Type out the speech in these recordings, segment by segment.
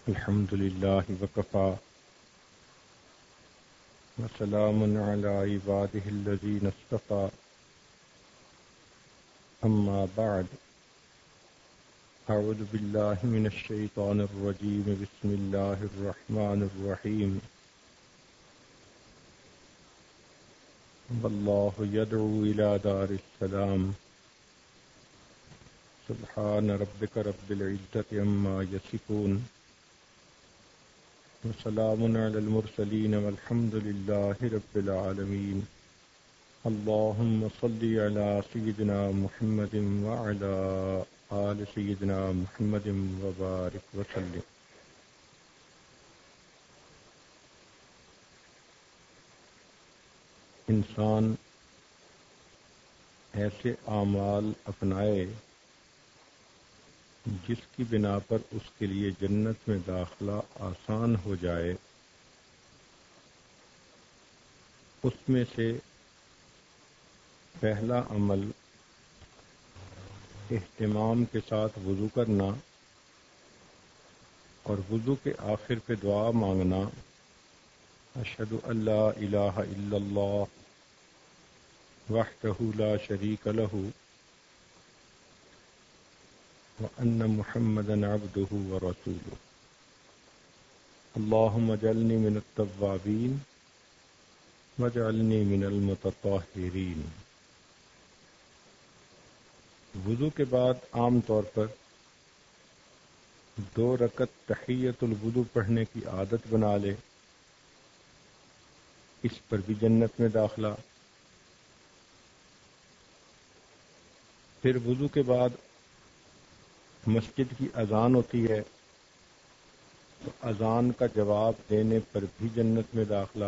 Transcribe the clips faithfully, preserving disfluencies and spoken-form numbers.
الحمد لله وكفى وسلام على عباده الذين اصطفى أما بعد أعوذ بالله من الشيطان الرجيم بسم الله الرحمن الرحيم والله يدعو إلى دار السلام سبحان ربك رب العزة عما يصفون وسلام على المرسلين والحمد لله رب العالمين اللهم صل على سيدنا محمد وعلى آل سيدنا محمد وبارك وسلم. انسان ایسے اعمال اپنائے جس کی بنا پر اس کے لیے جنت میں داخلہ آسان ہو جائے، اس میں سے پہلا عمل اہتمام کے ساتھ وضو کرنا اور وضو کے آخر پہ دعا مانگنا، اشہد ان لا الہ الا اللہ وحدہ لا شریک لہ وأن محمدا عبده ورسوله اللهم اجعلني من التوابين واجعلني من المتطهرين. وضو کے بعد عام طور پر دو رکعت تحیۃ الوضو پڑھنے کی عادت بنا لے، اس پر بھی جنت میں داخلہ. پھر وضو کے بعد مسجد کی اذان ہوتی ہے تو اذان کا جواب دینے پر بھی جنت میں داخلہ.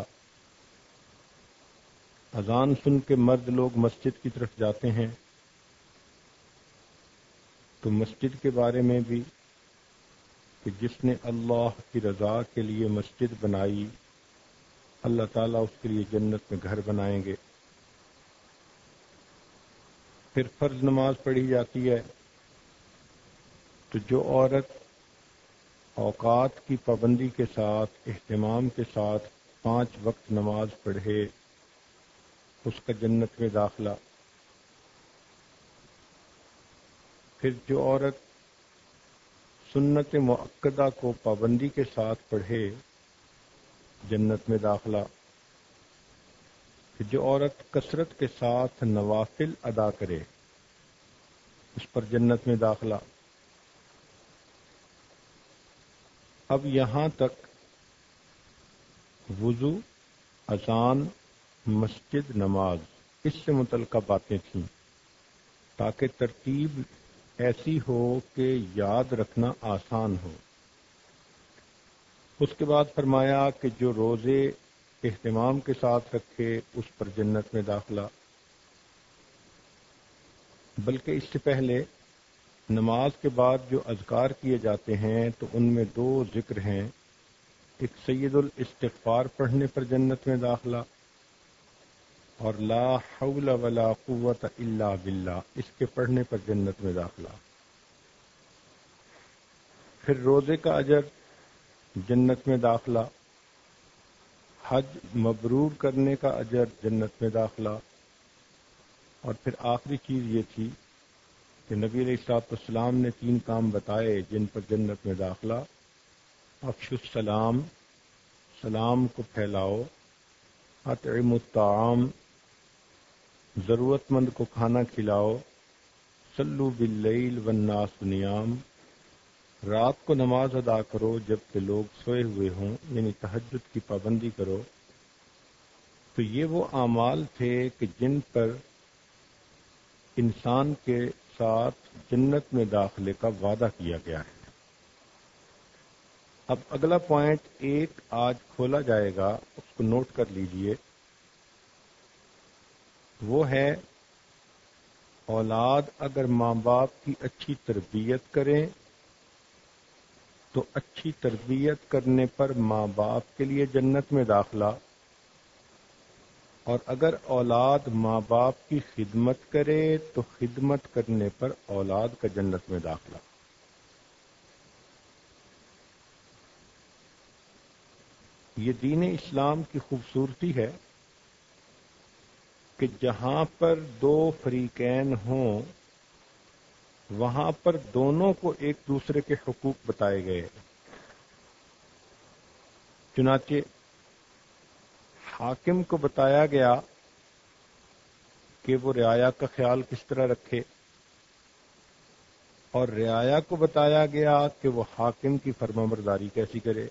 اذان سن کے مرد لوگ مسجد کی طرف جاتے ہیں تو مسجد کے بارے میں بھی کہ جس نے اللہ کی رضا کے لیے مسجد بنائی اللہ تعالیٰ اس کے لیے جنت میں گھر بنائیں گے. پھر فرض نماز پڑھی جاتی ہے تو جو عورت اوقات کی پابندی کے ساتھ اہتمام کے ساتھ پانچ وقت نماز پڑھے اس کا جنت میں داخلہ. پھر جو عورت سنت مؤکدہ کو پابندی کے ساتھ پڑھے جنت میں داخلہ. پھر جو عورت کثرت کے ساتھ نوافل ادا کرے اس پر جنت میں داخلہ. اب یہاں تک وضو، اذان، مسجد، نماز اس سے متعلقہ باتیں تھیں تاکہ ترتیب ایسی ہو کہ یاد رکھنا آسان ہو. اس کے بعد فرمایا کہ جو روزے اہتمام کے ساتھ رکھے اس پر جنت میں داخلہ. بلکہ اس سے پہلے نماز کے بعد جو اذکار کیے جاتے ہیں تو ان میں دو ذکر ہیں. ایک سید الاستغفار پڑھنے پر جنت میں داخلہ اور لا حول ولا قوت الا باللہ اس کے پڑھنے پر جنت میں داخلہ. پھر روزے کا اجر، جنت میں داخلہ. حج مبرور کرنے کا اجر، جنت میں داخلہ. اور پھر آخری چیز یہ تھی کہ نبی علیہ الصلوۃ والسلام نے تین کام بتائے جن پر جنت میں داخلہ. افشوا السلام، سلام کو پھیلاؤ. اطعموا الطعام، ضرورت مند کو کھانا کھلاؤ. صلوا باللیل والناس نیام، رات کو نماز ادا کرو جب کہ لوگ سوئے ہوئے ہوں، یعنی تہجد کی پابندی کرو. تو یہ وہ اعمال تھے کہ جن پر انسان کے ساتھ جنت میں داخلے کا وعدہ کیا گیا ہے. اب اگلا پوائنٹ ایک آج کھولا جائے گا، اس کو نوٹ کر لیجئے. وہ ہے اولاد اگر ماں باپ کی اچھی تربیت کریں تو اچھی تربیت کرنے پر ماں باپ کے لیے جنت میں داخلہ، اور اگر اولاد ماں باپ کی خدمت کرے تو خدمت کرنے پر اولاد کا جنت میں داخلہ. یہ دین اسلام کی خوبصورتی ہے کہ جہاں پر دو فریقین ہوں وہاں پر دونوں کو ایک دوسرے کے حقوق بتائے گئے. چنانچہ حاکم کو بتایا گیا کہ وہ رعایا کا خیال کس طرح رکھے، اور رعایا کو بتایا گیا کہ وہ حاکم کی فرمانبرداری کیسی کرے.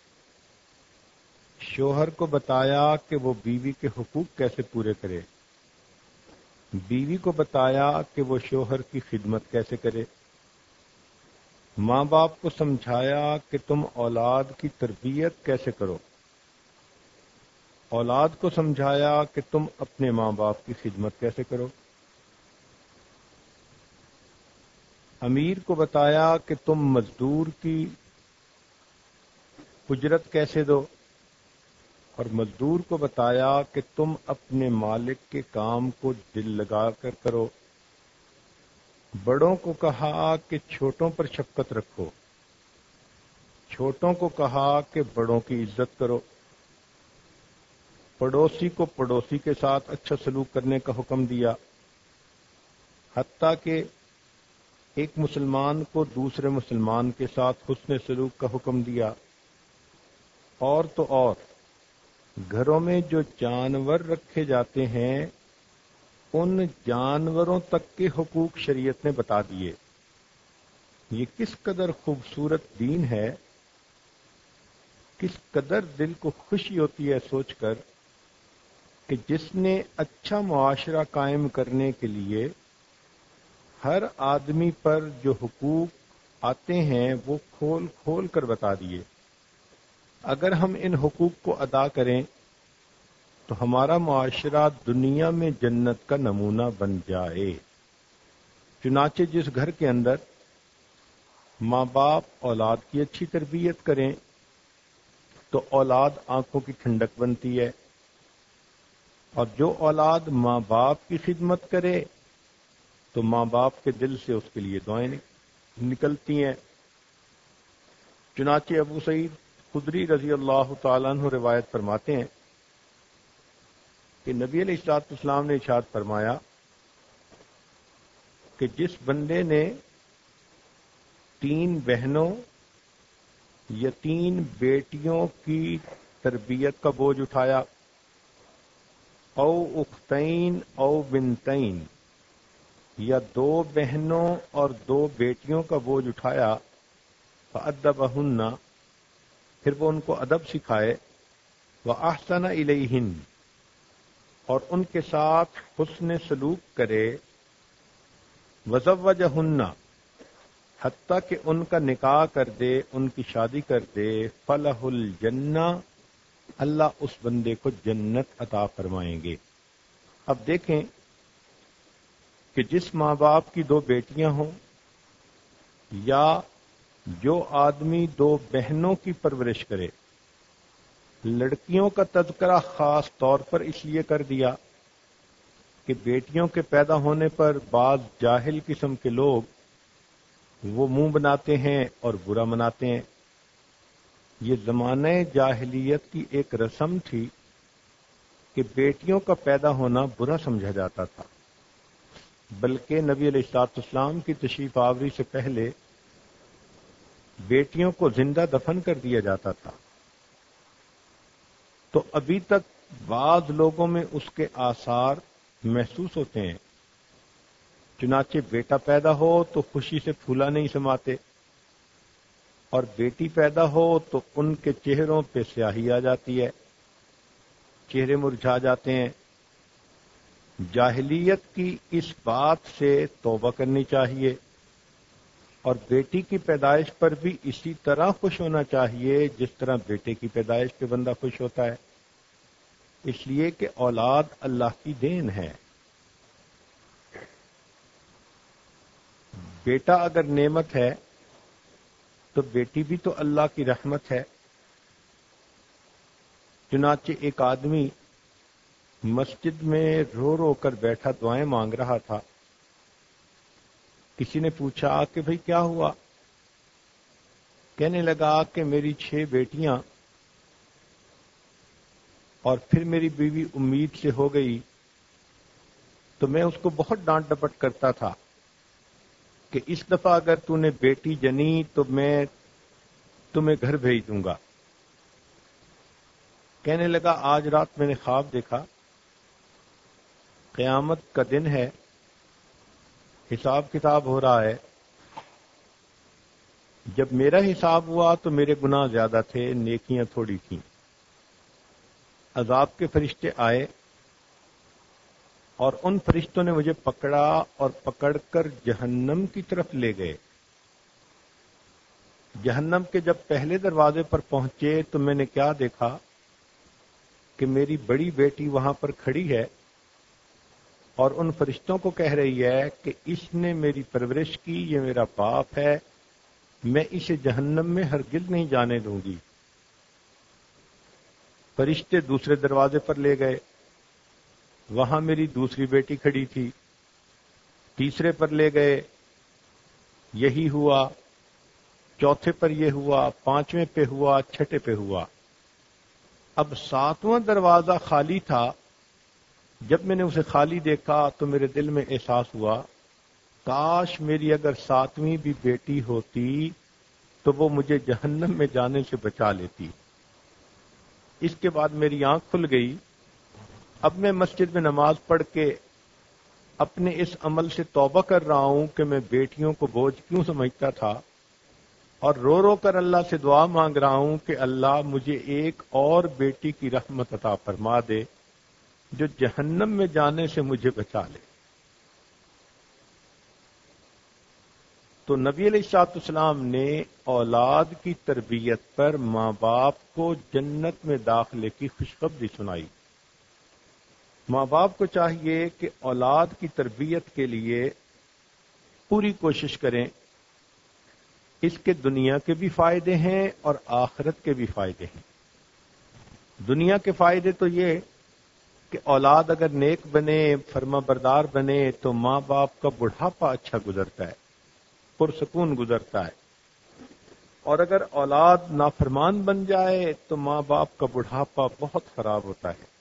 شوہر کو بتایا کہ وہ بیوی کے حقوق کیسے پورے کرے، بیوی کو بتایا کہ وہ شوہر کی خدمت کیسے کرے. ماں باپ کو سمجھایا کہ تم اولاد کی تربیت کیسے کرو، اولاد کو سمجھایا کہ تم اپنے ماں باپ کی خدمت کیسے کرو. امیر کو بتایا کہ تم مزدور کی اجرت کیسے دو، اور مزدور کو بتایا کہ تم اپنے مالک کے کام کو دل لگا کر کرو. بڑوں کو کہا کہ چھوٹوں پر شفقت رکھو، چھوٹوں کو کہا کہ بڑوں کی عزت کرو. پڑوسی کو پڑوسی کے ساتھ اچھا سلوک کرنے کا حکم دیا، حتیٰ کہ ایک مسلمان کو دوسرے مسلمان کے ساتھ حسن سلوک کا حکم دیا. اور تو اور گھروں میں جو جانور رکھے جاتے ہیں ان جانوروں تک کے حقوق شریعت نے بتا دیے. یہ کس قدر خوبصورت دین ہے، کس قدر دل کو خوشی ہوتی ہے سوچ کر کہ جس نے اچھا معاشرہ قائم کرنے کے لیے ہر آدمی پر جو حقوق آتے ہیں وہ کھول کھول کر بتا دیے. اگر ہم ان حقوق کو ادا کریں تو ہمارا معاشرہ دنیا میں جنت کا نمونہ بن جائے. چنانچہ جس گھر کے اندر ماں باپ اولاد کی اچھی تربیت کریں تو اولاد آنکھوں کی ٹھنڈک بنتی ہے، اور جو اولاد ماں باپ کی خدمت کرے تو ماں باپ کے دل سے اس کے لیے دعائیں نکلتی ہیں. چنانچہ ابو سعید خدری رضی اللہ تعالیٰ عنہ روایت فرماتے ہیں کہ نبی علیہ الصلوۃ والسلام نے ارشاد فرمایا کہ جس بندے نے تین بہنوں یا تین بیٹیوں کی تربیت کا بوجھ اٹھایا، او اختین او بنتین، یا دو بہنوں اور دو بیٹیوں کا بوجھ اٹھایا، فأدبہن، پھر وہ ان کو ادب سکھائے، وأحسن الیہن، اور ان کے ساتھ حسن سلوک کرے، وزوجہن، حتیٰ کہ ان کا نکاح کر دے، ان کی شادی کر دے، فلہ الجنہ، اللہ اس بندے کو جنت عطا فرمائیں گے. اب دیکھیں کہ جس ماں باپ کی دو بیٹیاں ہوں یا جو آدمی دو بہنوں کی پرورش کرے، لڑکیوں کا تذکرہ خاص طور پر اس لیے کر دیا کہ بیٹیوں کے پیدا ہونے پر بعض جاہل قسم کے لوگ وہ منہ بناتے ہیں اور برا مناتے ہیں. یہ زمانہ جاہلیت کی ایک رسم تھی کہ بیٹیوں کا پیدا ہونا برا سمجھا جاتا تھا، بلکہ نبی علیہ الصلوۃ والسلام کی تشریف آوری سے پہلے بیٹیوں کو زندہ دفن کر دیا جاتا تھا. تو ابھی تک بعض لوگوں میں اس کے آثار محسوس ہوتے ہیں. چنانچہ بیٹا پیدا ہو تو خوشی سے پھولا نہیں سماتے، اور بیٹی پیدا ہو تو ان کے چہروں پہ سیاہی آ جاتی ہے، چہرے مرجھا جاتے ہیں. جاہلیت کی اس بات سے توبہ کرنی چاہیے، اور بیٹی کی پیدائش پر بھی اسی طرح خوش ہونا چاہیے جس طرح بیٹے کی پیدائش پہ بندہ خوش ہوتا ہے، اس لیے کہ اولاد اللہ کی دین ہے. بیٹا اگر نعمت ہے تو بیٹی بھی تو اللہ کی رحمت ہے. چنانچہ ایک آدمی مسجد میں رو رو کر بیٹھا دعائیں مانگ رہا تھا. کسی نے پوچھا کہ بھئی کیا ہوا؟ کہنے لگا کہ میری چھ بیٹیاں اور پھر میری بیوی امید سے ہو گئی تو میں اس کو بہت ڈانٹ ڈپٹ کرتا تھا کہ اس دفعہ اگر تو نے بیٹی جنی تو میں تمہیں گھر بھیج دوں گا. کہنے لگا آج رات میں نے خواب دیکھا قیامت کا دن ہے، حساب کتاب ہو رہا ہے. جب میرا حساب ہوا تو میرے گناہ زیادہ تھے، نیکیاں تھوڑی تھیں. عذاب کے فرشتے آئے اور ان فرشتوں نے مجھے پکڑا اور پکڑ کر جہنم کی طرف لے گئے. جہنم کے جب پہلے دروازے پر پہنچے تو میں نے کیا دیکھا کہ میری بڑی بیٹی وہاں پر کھڑی ہے اور ان فرشتوں کو کہہ رہی ہے کہ اس نے میری پرورش کی، یہ میرا باپ ہے، میں اسے جہنم میں ہرگز نہیں جانے دوں گی. فرشتے دوسرے دروازے پر لے گئے، وہاں میری دوسری بیٹی کھڑی تھی. تیسرے پر لے گئے، یہی ہوا. چوتھے پر یہ ہوا، پانچویں پہ ہوا، چھٹے پہ ہوا. اب ساتواں دروازہ خالی تھا. جب میں نے اسے خالی دیکھا تو میرے دل میں احساس ہوا کاش میری اگر ساتویں بھی بیٹی ہوتی تو وہ مجھے جہنم میں جانے سے بچا لیتی. اس کے بعد میری آنکھ کھل گئی. اب میں مسجد میں نماز پڑھ کے اپنے اس عمل سے توبہ کر رہا ہوں کہ میں بیٹیوں کو بوجھ کیوں سمجھتا تھا، اور رو رو کر اللہ سے دعا مانگ رہا ہوں کہ اللہ مجھے ایک اور بیٹی کی رحمت عطا فرما دے جو جہنم میں جانے سے مجھے بچا لے. تو نبی علیہ الصلوۃ والسلام نے اولاد کی تربیت پر ماں باپ کو جنت میں داخلے کی خوشخبری سنائی. ماں باپ کو چاہیے کہ اولاد کی تربیت کے لیے پوری کوشش کریں. اس کے دنیا کے بھی فائدے ہیں اور آخرت کے بھی فائدے ہیں. دنیا کے فائدے تو یہ کہ اولاد اگر نیک بنے، فرما بردار بنے تو ماں باپ کا بڑھاپا اچھا گزرتا ہے، پرسکون گزرتا ہے. اور اگر اولاد نافرمان بن جائے تو ماں باپ کا بڑھاپا بہت خراب ہوتا ہے.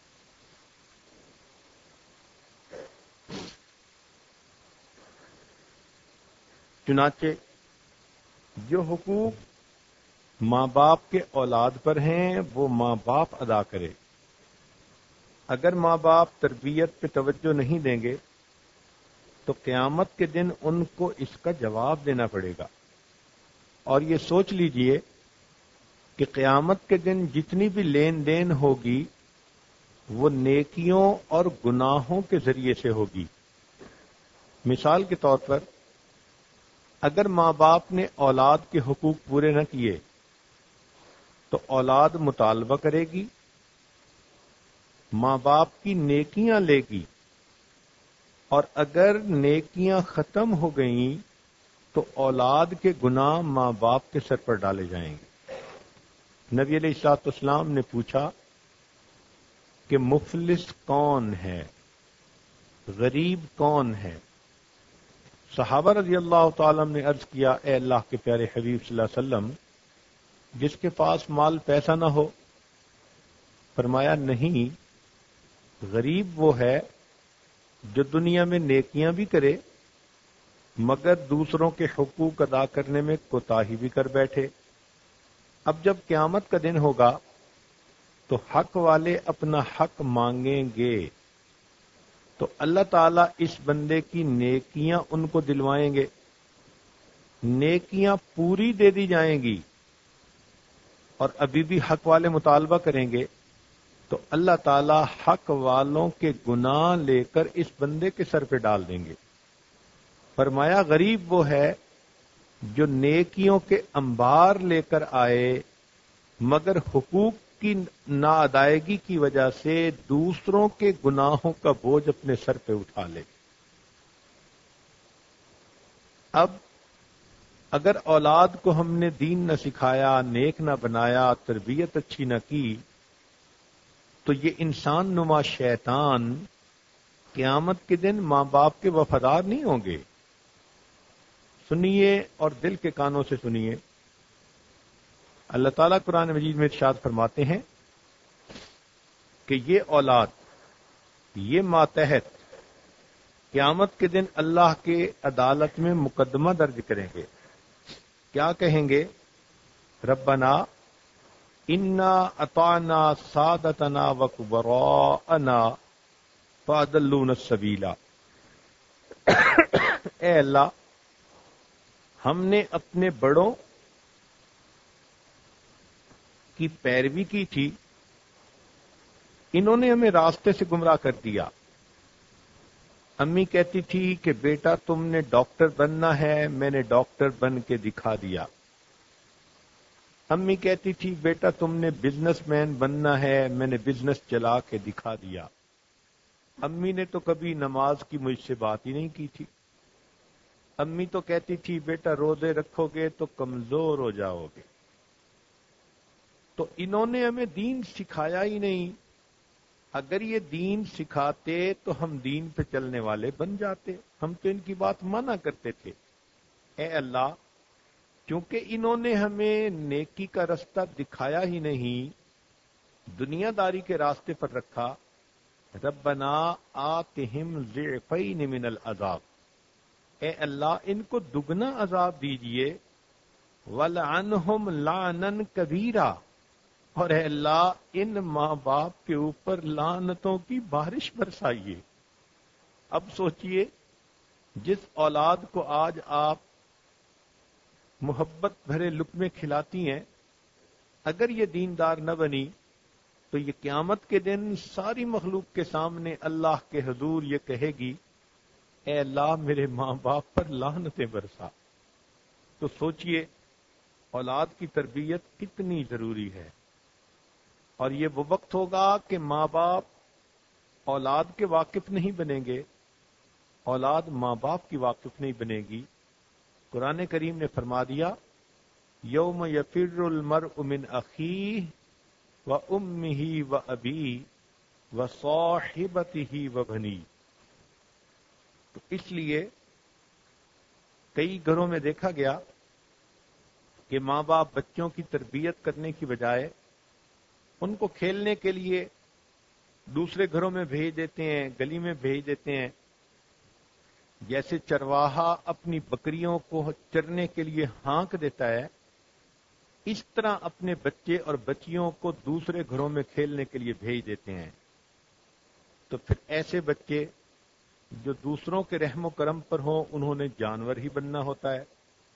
چنانچہ جو حقوق ماں باپ کے اولاد پر ہیں وہ ماں باپ ادا کرے. اگر ماں باپ تربیت پہ توجہ نہیں دیں گے تو قیامت کے دن ان کو اس کا جواب دینا پڑے گا. اور یہ سوچ لیجئے کہ قیامت کے دن جتنی بھی لین دین ہوگی وہ نیکیوں اور گناہوں کے ذریعے سے ہوگی. مثال کے طور پر اگر ماں باپ نے اولاد کے حقوق پورے نہ کیے تو اولاد مطالبہ کرے گی، ماں باپ کی نیکیاں لے گی، اور اگر نیکیاں ختم ہو گئیں تو اولاد کے گناہ ماں باپ کے سر پر ڈالے جائیں گے. نبی علیہ الصلوۃ والسلام نے پوچھا کہ مفلس کون ہے، غریب کون ہے؟ صحابہ رضی اللہ تعالی نے عرض کیا اے اللہ کے پیارے حبیب صلی اللہ علیہ وسلم، جس کے پاس مال پیسہ نہ ہو. فرمایا نہیں، غریب وہ ہے جو دنیا میں نیکیاں بھی کرے مگر دوسروں کے حقوق ادا کرنے میں کوتاہی بھی کر بیٹھے. اب جب قیامت کا دن ہوگا تو حق والے اپنا حق مانگیں گے تو اللہ تعالیٰ اس بندے کی نیکیاں ان کو دلوائیں گے. نیکیاں پوری دے دی جائیں گی اور ابھی بھی حق والے مطالبہ کریں گے تو اللہ تعالیٰ حق والوں کے گناہ لے کر اس بندے کے سر پہ ڈال دیں گے. فرمایا غریب وہ ہے جو نیکیوں کے انبار لے کر آئے مگر حقوق کی ناادائیگی کی وجہ سے دوسروں کے گناہوں کا بوجھ اپنے سر پہ اٹھا لے. اب اگر اولاد کو ہم نے دین نہ سکھایا، نیک نہ بنایا، تربیت اچھی نہ کی تو یہ انسان نما شیطان قیامت کے دن ماں باپ کے وفادار نہیں ہوں گے. سنیے اور دل کے کانوں سے سنیے. اللہ تعالیٰ قرآن مجید میں ارشاد فرماتے ہیں کہ یہ اولاد، یہ ماتحت قیامت کے دن اللہ کے عدالت میں مقدمہ درج کریں گے. کیا کہیں گے؟ ربنا انا اطعنا سادتنا وکبراءنا فاضلونا السبیل. اے اللہ، ہم نے اپنے بڑوں کی پیروی کی تھی، انہوں نے ہمیں راستے سے گمراہ کر دیا. امی کہتی تھی کہ بیٹا تم نے ڈاکٹر بننا ہے، میں نے ڈاکٹر بن کے دکھا دیا. امی کہتی تھی بیٹا تم نے بزنس مین بننا ہے، میں نے بزنس چلا کے دکھا دیا. امی نے تو کبھی نماز کی مجھ سے بات ہی نہیں کی تھی. امی تو کہتی تھی بیٹا روزے رکھو گے تو کمزور ہو جاؤ گے. تو انہوں نے ہمیں دین سکھایا ہی نہیں. اگر یہ دین سکھاتے تو ہم دین پہ چلنے والے بن جاتے. ہم تو ان کی بات مانا کرتے تھے. اے اللہ، کیونکہ انہوں نے ہمیں نیکی کا رستہ دکھایا ہی نہیں، دنیا داری کے راستے پر رکھا. ربنا آتہم ضعفین من العذاب. اے اللہ، ان کو دگنا عذاب دیجئے. ولعنہم لعنا کبیرا. اور اے اللہ، ان ماں باپ کے اوپر لعنتوں کی بارش برسائیے. اب سوچئے، جس اولاد کو آج آپ محبت بھرے لقمے کھلاتی ہیں، اگر یہ دیندار نہ بنی تو یہ قیامت کے دن ساری مخلوق کے سامنے اللہ کے حضور یہ کہے گی اے اللہ میرے ماں باپ پر لعنتیں برسا. تو سوچئے اولاد کی تربیت کتنی ضروری ہے. اور یہ وہ وقت ہوگا کہ ماں باپ اولاد کے واقف نہیں بنیں گے، اولاد ماں باپ کی واقف نہیں بنے گی. قرآن کریم نے فرما دیا یوم یفر المرء من اخیہ و امہ و ابیہ و صاحبتہ و بنیہ. تو اس لیے کئی گھروں میں دیکھا گیا کہ ماں باپ بچوں کی تربیت کرنے کی بجائے ان کو کھیلنے کے لیے دوسرے گھروں میں بھیج دیتے ہیں، گلی میں بھیج دیتے ہیں. جیسے چرواہا اپنی بکریوں کو چرنے کے لیے ہانک دیتا ہے، اس طرح اپنے بچے اور بچیوں کو دوسرے گھروں میں کھیلنے کے لیے بھیج دیتے ہیں. تو پھر ایسے بچے جو دوسروں کے رحم و کرم پر ہوں، انہوں نے جانور ہی بننا ہوتا ہے.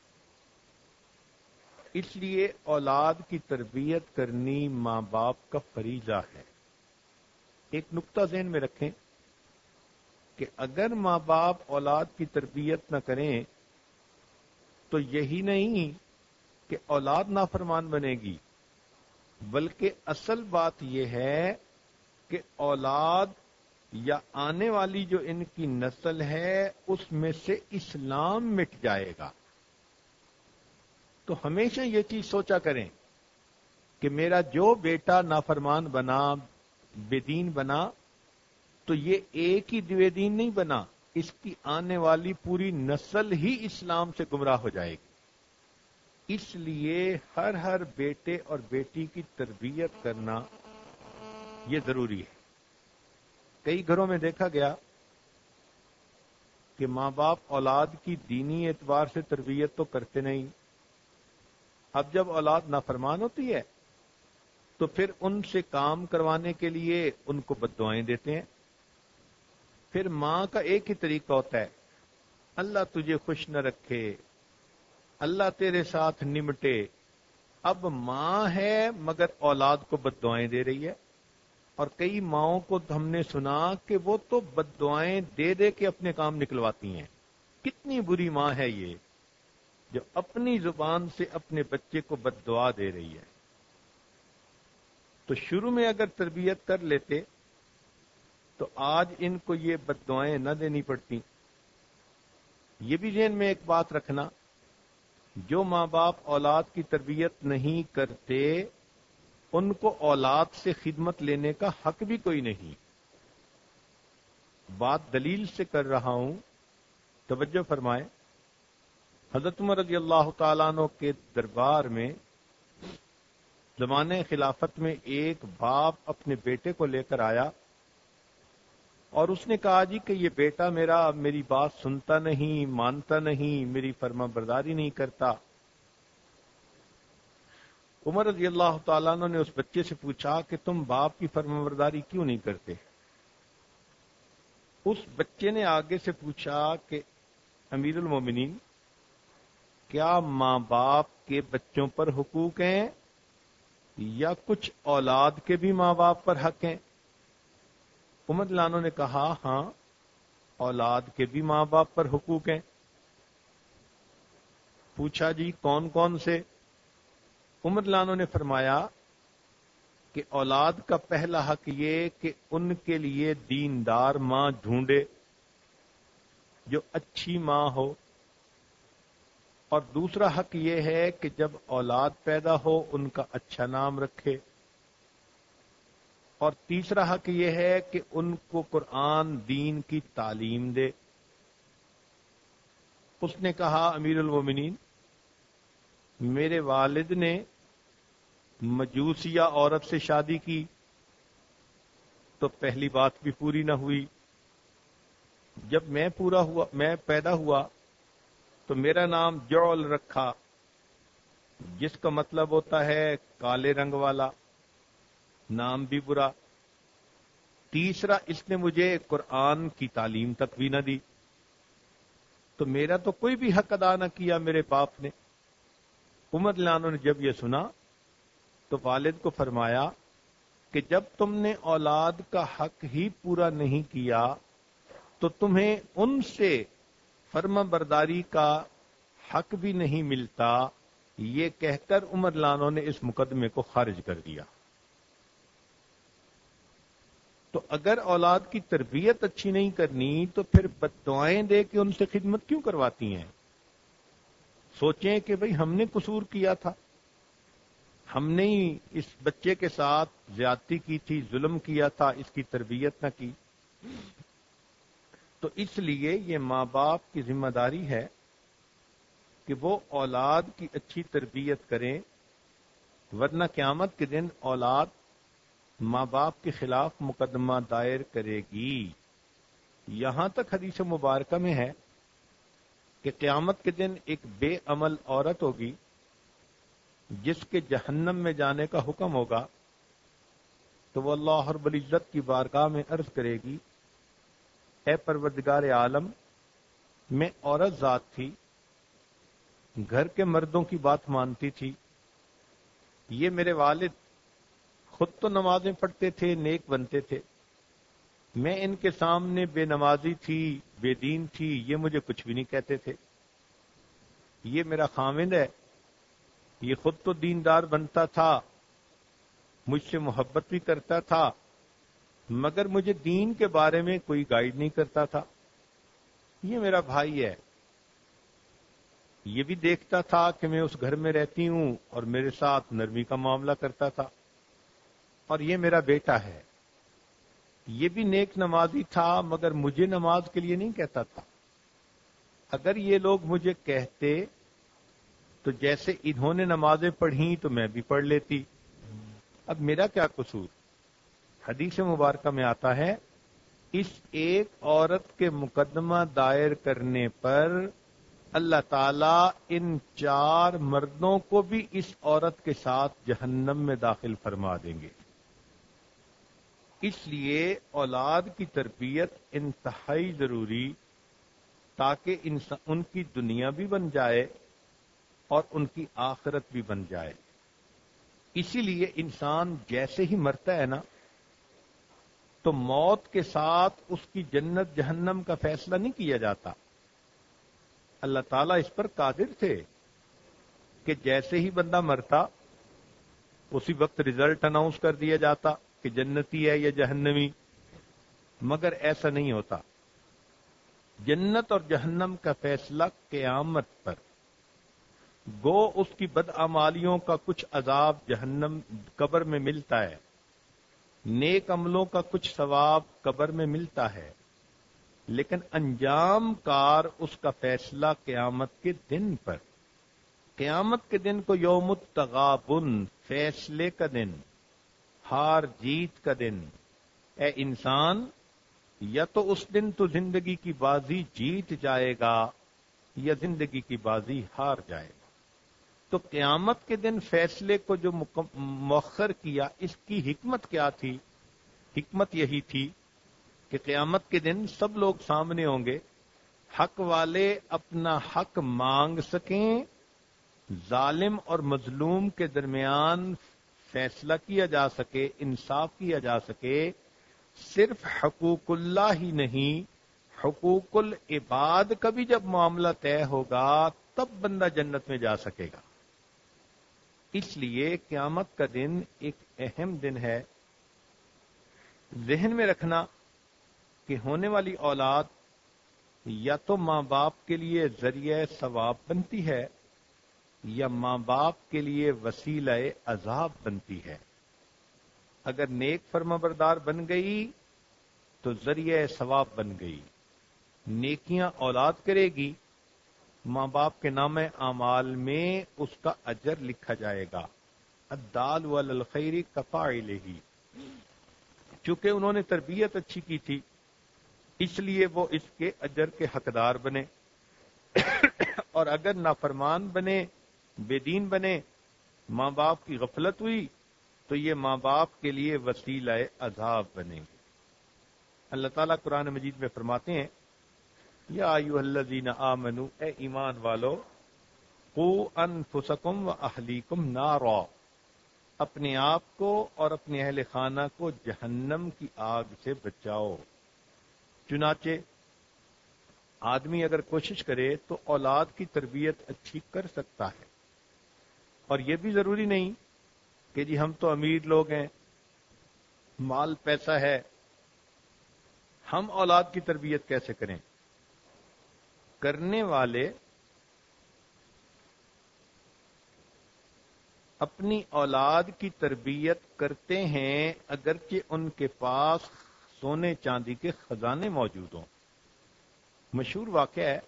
اس لیے اولاد کی تربیت کرنی ماں باپ کا فریضہ ہے. ایک نقطہ ذہن میں رکھیں کہ اگر ماں باپ اولاد کی تربیت نہ کریں تو یہی نہیں کہ اولاد نافرمان بنے گی، بلکہ اصل بات یہ ہے کہ اولاد یا آنے والی جو ان کی نسل ہے اس میں سے اسلام مٹ جائے گا. تو ہمیشہ یہ چیز سوچا کریں کہ میرا جو بیٹا نافرمان بنا، بے دین بنا، تو یہ ایک ہی بے دین نہیں بنا، اس کی آنے والی پوری نسل ہی اسلام سے گمراہ ہو جائے گی. اس لیے ہر ہر بیٹے اور بیٹی کی تربیت کرنا یہ ضروری ہے. کئی گھروں میں دیکھا گیا کہ ماں باپ اولاد کی دینی اعتبار سے تربیت تو کرتے نہیں. اب جب اولاد نافرمان ہوتی ہے تو پھر ان سے کام کروانے کے لیے ان کو بددعائیں دیتے ہیں. پھر ماں کا ایک ہی طریقہ ہوتا ہے، اللہ تجھے خوش نہ رکھے، اللہ تیرے ساتھ نمٹے. اب ماں ہے مگر اولاد کو بددعائیں دے رہی ہے. اور کئی ماؤں کو ہم نے سنا کہ وہ تو بددعائیں دے دے کے اپنے کام نکلواتی ہیں. کتنی بری ماں ہے یہ جو اپنی زبان سے اپنے بچے کو بددعا دے رہی ہے. تو شروع میں اگر تربیت کر لیتے تو آج ان کو یہ بددعائیں نہ دینی پڑتی. یہ بھی ذہن میں ایک بات رکھنا، جو ماں باپ اولاد کی تربیت نہیں کرتے ان کو اولاد سے خدمت لینے کا حق بھی کوئی نہیں. بات دلیل سے کر رہا ہوں، توجہ فرمائیں. حضرت عمر رضی اللہ تعالیٰ عنہ کے دربار میں زمانے خلافت میں ایک باپ اپنے بیٹے کو لے کر آیا اور اس نے کہا جی کہ یہ بیٹا میرا میری بات سنتا نہیں، مانتا نہیں، میری فرما برداری نہیں کرتا۔ عمر رضی اللہ تعالیٰ عنہ نے اس بچے سے پوچھا کہ تم باپ کی فرما برداری کیوں نہیں کرتے؟ اس بچے نے آگے سے پوچھا کہ امیر المومنین، کیا ماں باپ کے بچوں پر حقوق ہیں یا کچھ اولاد کے بھی ماں باپ پر حق ہیں؟ عمر لانو نے کہا ہاں، اولاد کے بھی ماں باپ پر حقوق ہیں۔ پوچھا جی کون کون سے؟ عمر لانو نے فرمایا کہ اولاد کا پہلا حق یہ کہ ان کے لیے دیندار ماں ڈھونڈے جو اچھی ماں ہو، اور دوسرا حق یہ ہے کہ جب اولاد پیدا ہو ان کا اچھا نام رکھے، اور تیسرا حق یہ ہے کہ ان کو قرآن دین کی تعلیم دے۔ اس نے کہا امیر المومنین، میرے والد نے مجوسیہ عورت سے شادی کی تو پہلی بات بھی پوری نہ ہوئی۔ جب میں پورا ہوا میں پیدا ہوا تو میرا نام جعل رکھا، جس کا مطلب ہوتا ہے کالے رنگ والا، نام بھی برا۔ تیسرا، اس نے مجھے قرآن کی تعلیم تک بھی نہ دی، تو میرا تو کوئی بھی حق ادا نہ کیا میرے باپ نے۔ عمر لانو نے جب یہ سنا تو والد کو فرمایا کہ جب تم نے اولاد کا حق ہی پورا نہیں کیا تو تمہیں ان سے فرما برداری کا حق بھی نہیں ملتا۔ یہ کہہ کر عمر لانو نے اس مقدمے کو خارج کر دیا۔ تو اگر اولاد کی تربیت اچھی نہیں کرنی تو پھر بددعائیں دے کے ان سے خدمت کیوں کرواتی ہیں؟ سوچیں کہ بھئی ہم نے قصور کیا تھا، ہم نے ہی اس بچے کے ساتھ زیادتی کی تھی، ظلم کیا تھا، اس کی تربیت نہ کی۔ تو اس لیے یہ ماں باپ کی ذمہ داری ہے کہ وہ اولاد کی اچھی تربیت کریں، ورنہ قیامت کے دن اولاد ماں باپ کے خلاف مقدمہ دائر کرے گی۔ یہاں تک حدیث مبارکہ میں ہے کہ قیامت کے دن ایک بے عمل عورت ہوگی جس کے جہنم میں جانے کا حکم ہوگا، تو وہ اللہ رب العزت کی بارگاہ میں عرض کرے گی، اے پروردگار عالم، میں عورت ذات تھی، گھر کے مردوں کی بات مانتی تھی، یہ میرے والد خود تو نمازیں پڑھتے تھے، نیک بنتے تھے، میں ان کے سامنے بے نمازی تھی، بے دین تھی، یہ مجھے کچھ بھی نہیں کہتے تھے۔ یہ میرا خاوند ہے، یہ خود تو دیندار بنتا تھا، مجھ سے محبت بھی کرتا تھا، مگر مجھے دین کے بارے میں کوئی گائیڈ نہیں کرتا تھا۔ یہ میرا بھائی ہے، یہ بھی دیکھتا تھا کہ میں اس گھر میں رہتی ہوں اور میرے ساتھ نرمی کا معاملہ کرتا تھا۔ اور یہ میرا بیٹا ہے، یہ بھی نیک نمازی تھا مگر مجھے نماز کے لیے نہیں کہتا تھا۔ اگر یہ لوگ مجھے کہتے تو جیسے انہوں نے نمازیں پڑھی تو میں بھی پڑھ لیتی، اب میرا کیا قصور؟ حدیث مبارکہ میں آتا ہے، اس ایک عورت کے مقدمہ دائر کرنے پر اللہ تعالیٰ ان چار مردوں کو بھی اس عورت کے ساتھ جہنم میں داخل فرما دیں گے۔ اس لیے اولاد کی تربیت انتہائی ضروری، تاکہ ان کی دنیا بھی بن جائے اور ان کی آخرت بھی بن جائے۔ اسی لیے انسان جیسے ہی مرتا ہے نا، تو موت کے ساتھ اس کی جنت جہنم کا فیصلہ نہیں کیا جاتا۔ اللہ تعالیٰ اس پر قادر تھے کہ جیسے ہی بندہ مرتا اسی وقت رزلٹ اناؤنس کر دیا جاتا کہ جنتی ہے یا جہنمی، مگر ایسا نہیں ہوتا۔ جنت اور جہنم کا فیصلہ قیامت پر، گو اس کی بدعمالیوں کا کچھ عذاب جہنم قبر میں ملتا ہے، نیک عملوں کا کچھ ثواب قبر میں ملتا ہے، لیکن انجام کار اس کا فیصلہ قیامت کے دن پر۔ قیامت کے دن کو یوم التغابن فیصلے کا دن، ہار جیت کا دن. اے انسان، یا تو اس دن تو زندگی کی بازی جیت جائے گا یا زندگی کی بازی ہار جائے گا. تو قیامت کے دن فیصلے کو جو مؤخر کیا، اس کی حکمت کیا تھی؟ حکمت یہی تھی کہ قیامت کے دن سب لوگ سامنے ہوں گے، حق والے اپنا حق مانگ سکیں، ظالم اور مظلوم کے درمیان فیصلہ کیا جا سکے، انصاف کیا جا سکے. صرف حقوق اللہ ہی نہیں، حقوق العباد کا بھی جب معاملہ طے ہوگا تب بندہ جنت میں جا سکے گا. اس لیے قیامت کا دن ایک اہم دن ہے. ذہن میں رکھنا کہ ہونے والی اولاد یا تو ماں باپ کے لیے ذریعہ ثواب بنتی ہے یا ماں باپ کے لیے وسیلہ عذاب بنتی ہے. اگر نیک فرما بردار بن گئی تو ذریعہ ثواب بن گئی، نیکیاں اولاد کرے گی، ماں باپ کے نام اعمال میں اس کا اجر لکھا جائے گا. الدال علی الخیر کفاعلہ، چونکہ انہوں نے تربیت اچھی کی تھی اس لیے وہ اس کے اجر کے حقدار بنے، اور اگر نافرمان بنے، بے دین بنے، ماں باپ کی غفلت ہوئی تو یہ ماں باپ کے لیے وسیلہ عذاب بنے گی. اللہ تعالیٰ قرآن مجید میں فرماتے ہیں، یا ایھا الذین آمنوا، اے ایمان والو، قوا انفسکم و اہلیکم نارا، اپنے آپ کو اور اپنے اہل خانہ کو جہنم کی آگ سے بچاؤ. چنانچہ آدمی اگر کوشش کرے تو اولاد کی تربیت اچھی کر سکتا ہے، اور یہ بھی ضروری نہیں کہ جی ہم تو امیر لوگ ہیں، مال پیسہ ہے، ہم اولاد کی تربیت کیسے کریں؟ کرنے والے اپنی اولاد کی تربیت کرتے ہیں اگرچہ ان کے پاس سونے چاندی کے خزانے موجود ہوں. مشہور واقعہ ہے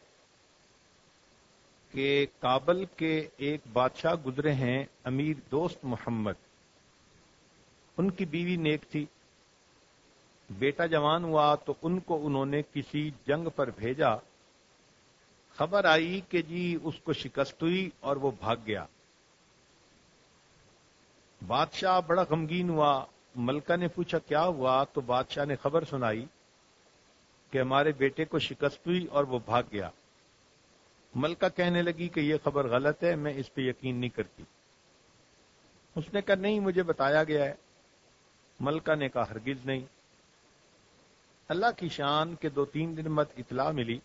کہ کابل کے ایک بادشاہ گزرے ہیں، امیر دوست محمد. ان کی بیوی نیک تھی، بیٹا جوان ہوا تو ان کو انہوں نے کسی جنگ پر بھیجا. خبر آئی کہ جی اس کو شکست ہوئی اور وہ بھاگ گیا. بادشاہ بڑا غمگین ہوا. ملکہ نے پوچھا کیا ہوا، تو بادشاہ نے خبر سنائی کہ ہمارے بیٹے کو شکست ہوئی اور وہ بھاگ گیا. ملکہ کہنے لگی کہ یہ خبر غلط ہے، میں اس پہ یقین نہیں کرتی. اس نے کہا نہیں، مجھے بتایا گیا ہے. ملکہ نے کہا ہرگز نہیں. اللہ کی شان کے دو تین دن بعد اطلاع ملی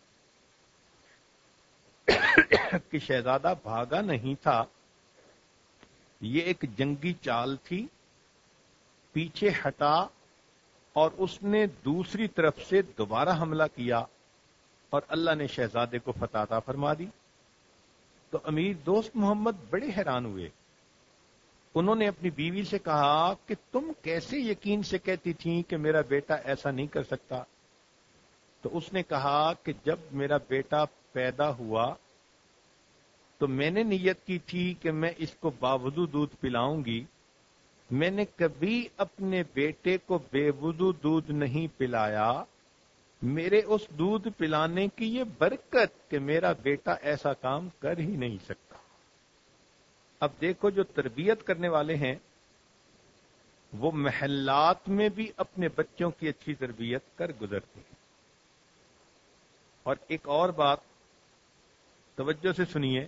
کہ شہزادہ بھاگا نہیں تھا، یہ ایک جنگی چال تھی، پیچھے ہٹا اور اس نے دوسری طرف سے دوبارہ حملہ کیا اور اللہ نے شہزادے کو فتح عطا فرما دی. تو امیر دوست محمد بڑے حیران ہوئے. انہوں نے اپنی بیوی سے کہا کہ تم کیسے یقین سے کہتی تھیں کہ میرا بیٹا ایسا نہیں کر سکتا؟ تو اس نے کہا کہ جب میرا بیٹا پیدا ہوا تو میں نے نیت کی تھی کہ میں اس کو باوضو دودھ پلاؤں گی. میں نے کبھی اپنے بیٹے کو بے وضو دودھ نہیں پلایا. میرے اس دودھ پلانے کی یہ برکت کہ میرا بیٹا ایسا کام کر ہی نہیں سکتا. اب دیکھو، جو تربیت کرنے والے ہیں وہ محلات میں بھی اپنے بچوں کی اچھی تربیت کر گزرتے ہیں. اور ایک اور بات توجہ سے سنیے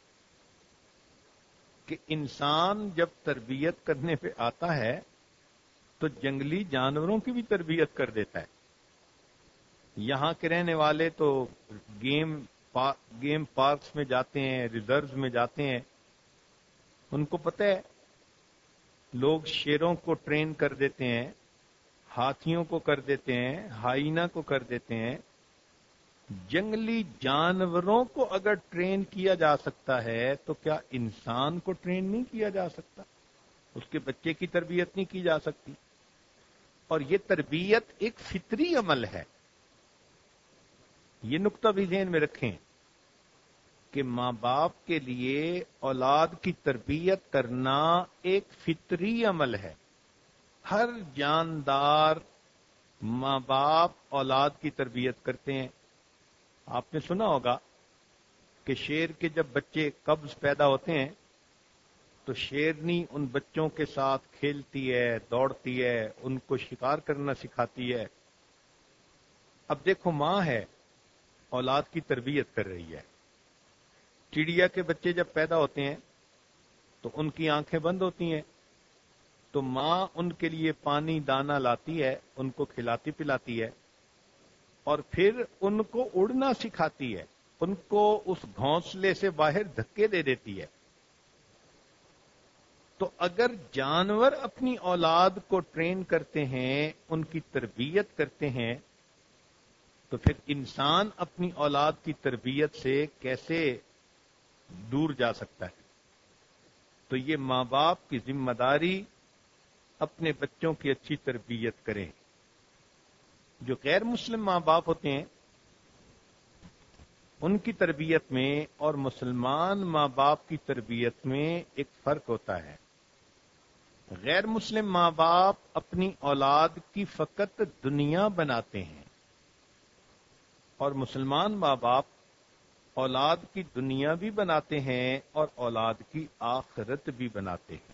کہ انسان جب تربیت کرنے پہ آتا ہے تو جنگلی جانوروں کی بھی تربیت کر دیتا ہے. یہاں کے رہنے والے تو گیم پا, گیم پارکس میں جاتے ہیں، ریزروز میں جاتے ہیں، ان کو پتہ ہے لوگ شیروں کو ٹرین کر دیتے ہیں، ہاتھیوں کو کر دیتے ہیں، ہائینا کو کر دیتے ہیں. جنگلی جانوروں کو اگر ٹرین کیا جا سکتا ہے تو کیا انسان کو ٹرین نہیں کیا جا سکتا؟ اس کے بچے کی تربیت نہیں کی جا سکتی؟ اور یہ تربیت ایک فطری عمل ہے، یہ نقطہ بھی ذہن میں رکھیں. کہ ماں باپ کے لیے اولاد کی تربیت کرنا ایک فطری عمل ہے. ہر جاندار ماں باپ اولاد کی تربیت کرتے ہیں. آپ نے سنا ہوگا کہ شیر کے جب بچے قبض پیدا ہوتے ہیں تو شیرنی ان بچوں کے ساتھ کھیلتی ہے، دوڑتی ہے، ان کو شکار کرنا سکھاتی ہے. اب دیکھو ماں ہے، اولاد کی تربیت کر رہی ہے. چڑیا کے بچے جب پیدا ہوتے ہیں تو ان کی آنکھیں بند ہوتی ہیں، تو ماں ان کے لیے پانی دانا لاتی ہے، ان کو کھلاتی پلاتی ہے اور پھر ان کو اڑنا سکھاتی ہے، ان کو اس گھونسلے سے باہر دھکے دے دیتی ہے. تو اگر جانور اپنی اولاد کو ٹرین کرتے ہیں، ان کی تربیت کرتے ہیں، تو پھر انسان اپنی اولاد کی تربیت سے کیسے دور جا سکتا ہے؟ تو یہ ماں باپ کی ذمہ داری اپنے بچوں کی اچھی تربیت کریں. جو غیر مسلم ماں باپ ہوتے ہیں ان کی تربیت میں اور مسلمان ماں باپ کی تربیت میں ایک فرق ہوتا ہے. غیر مسلم ماں باپ اپنی اولاد کی فقط دنیا بناتے ہیں اور مسلمان ماں باپ اولاد کی دنیا بھی بناتے ہیں اور اولاد کی آخرت بھی بناتے ہیں.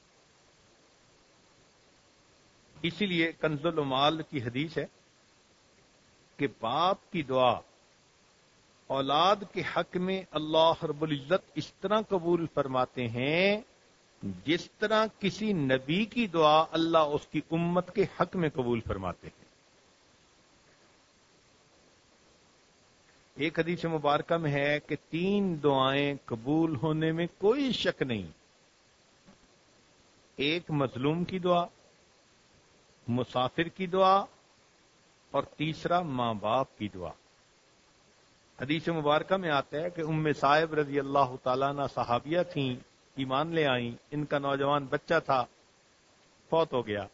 اسی لیے کنز المال کی حدیث ہے کہ باپ کی دعا اولاد کے حق میں اللہ رب العزت اس طرح قبول فرماتے ہیں جس طرح کسی نبی کی دعا اللہ اس کی امت کے حق میں قبول فرماتے ہیں. ایک حدیث مبارکہ میں ہے کہ تین دعائیں قبول ہونے میں کوئی شک نہیں. ایک مظلوم کی دعا، مسافر کی دعا اور تیسرا ماں باپ کی دعا. حدیث مبارکہ میں آتا ہے کہ ام صائب رضی اللہ تعالیٰ عنہ صحابیہ تھیں، ایمان لے آئیں. ان کا نوجوان بچہ تھا، فوت ہو گیا.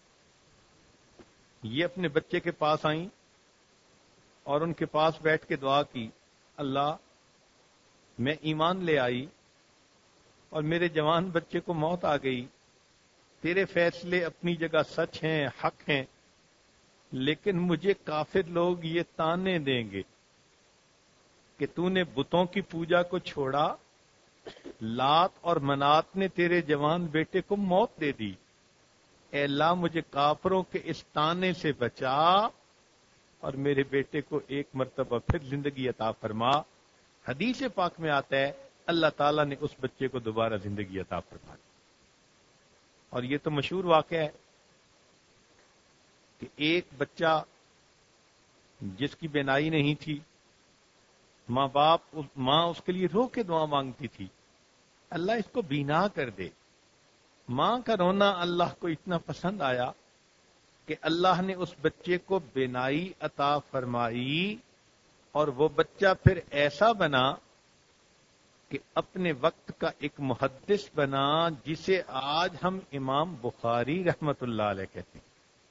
یہ اپنے بچے کے پاس آئیں اور ان کے پاس بیٹھ کے دعا کی، اللہ میں ایمان لے آئی اور میرے جوان بچے کو موت آ گئی. تیرے فیصلے اپنی جگہ سچ ہیں، حق ہیں، لیکن مجھے کافر لوگ یہ تانے دیں گے کہ تو نے بتوں کی پوجا کو چھوڑا، لات اور منات نے تیرے جوان بیٹے کو موت دے دی. اے اللہ مجھے کافروں کے اس تانے سے بچا اور میرے بیٹے کو ایک مرتبہ پھر زندگی عطا فرما. حدیث پاک میں آتا ہے اللہ تعالیٰ نے اس بچے کو دوبارہ زندگی عطا فرما دی. اور یہ تو مشہور واقعہ ہے کہ ایک بچہ جس کی بینائی نہیں تھی، ماں باپ ماں اس کے لیے رو کے دعا مانگتی تھی، اللہ اس کو بینا کر دے. ماں کا رونا اللہ کو اتنا پسند آیا کہ اللہ نے اس بچے کو بینائی عطا فرمائی اور وہ بچہ پھر ایسا بنا کہ اپنے وقت کا ایک محدث بنا جسے آج ہم امام بخاری رحمت اللہ علیہ کہتے ہیں.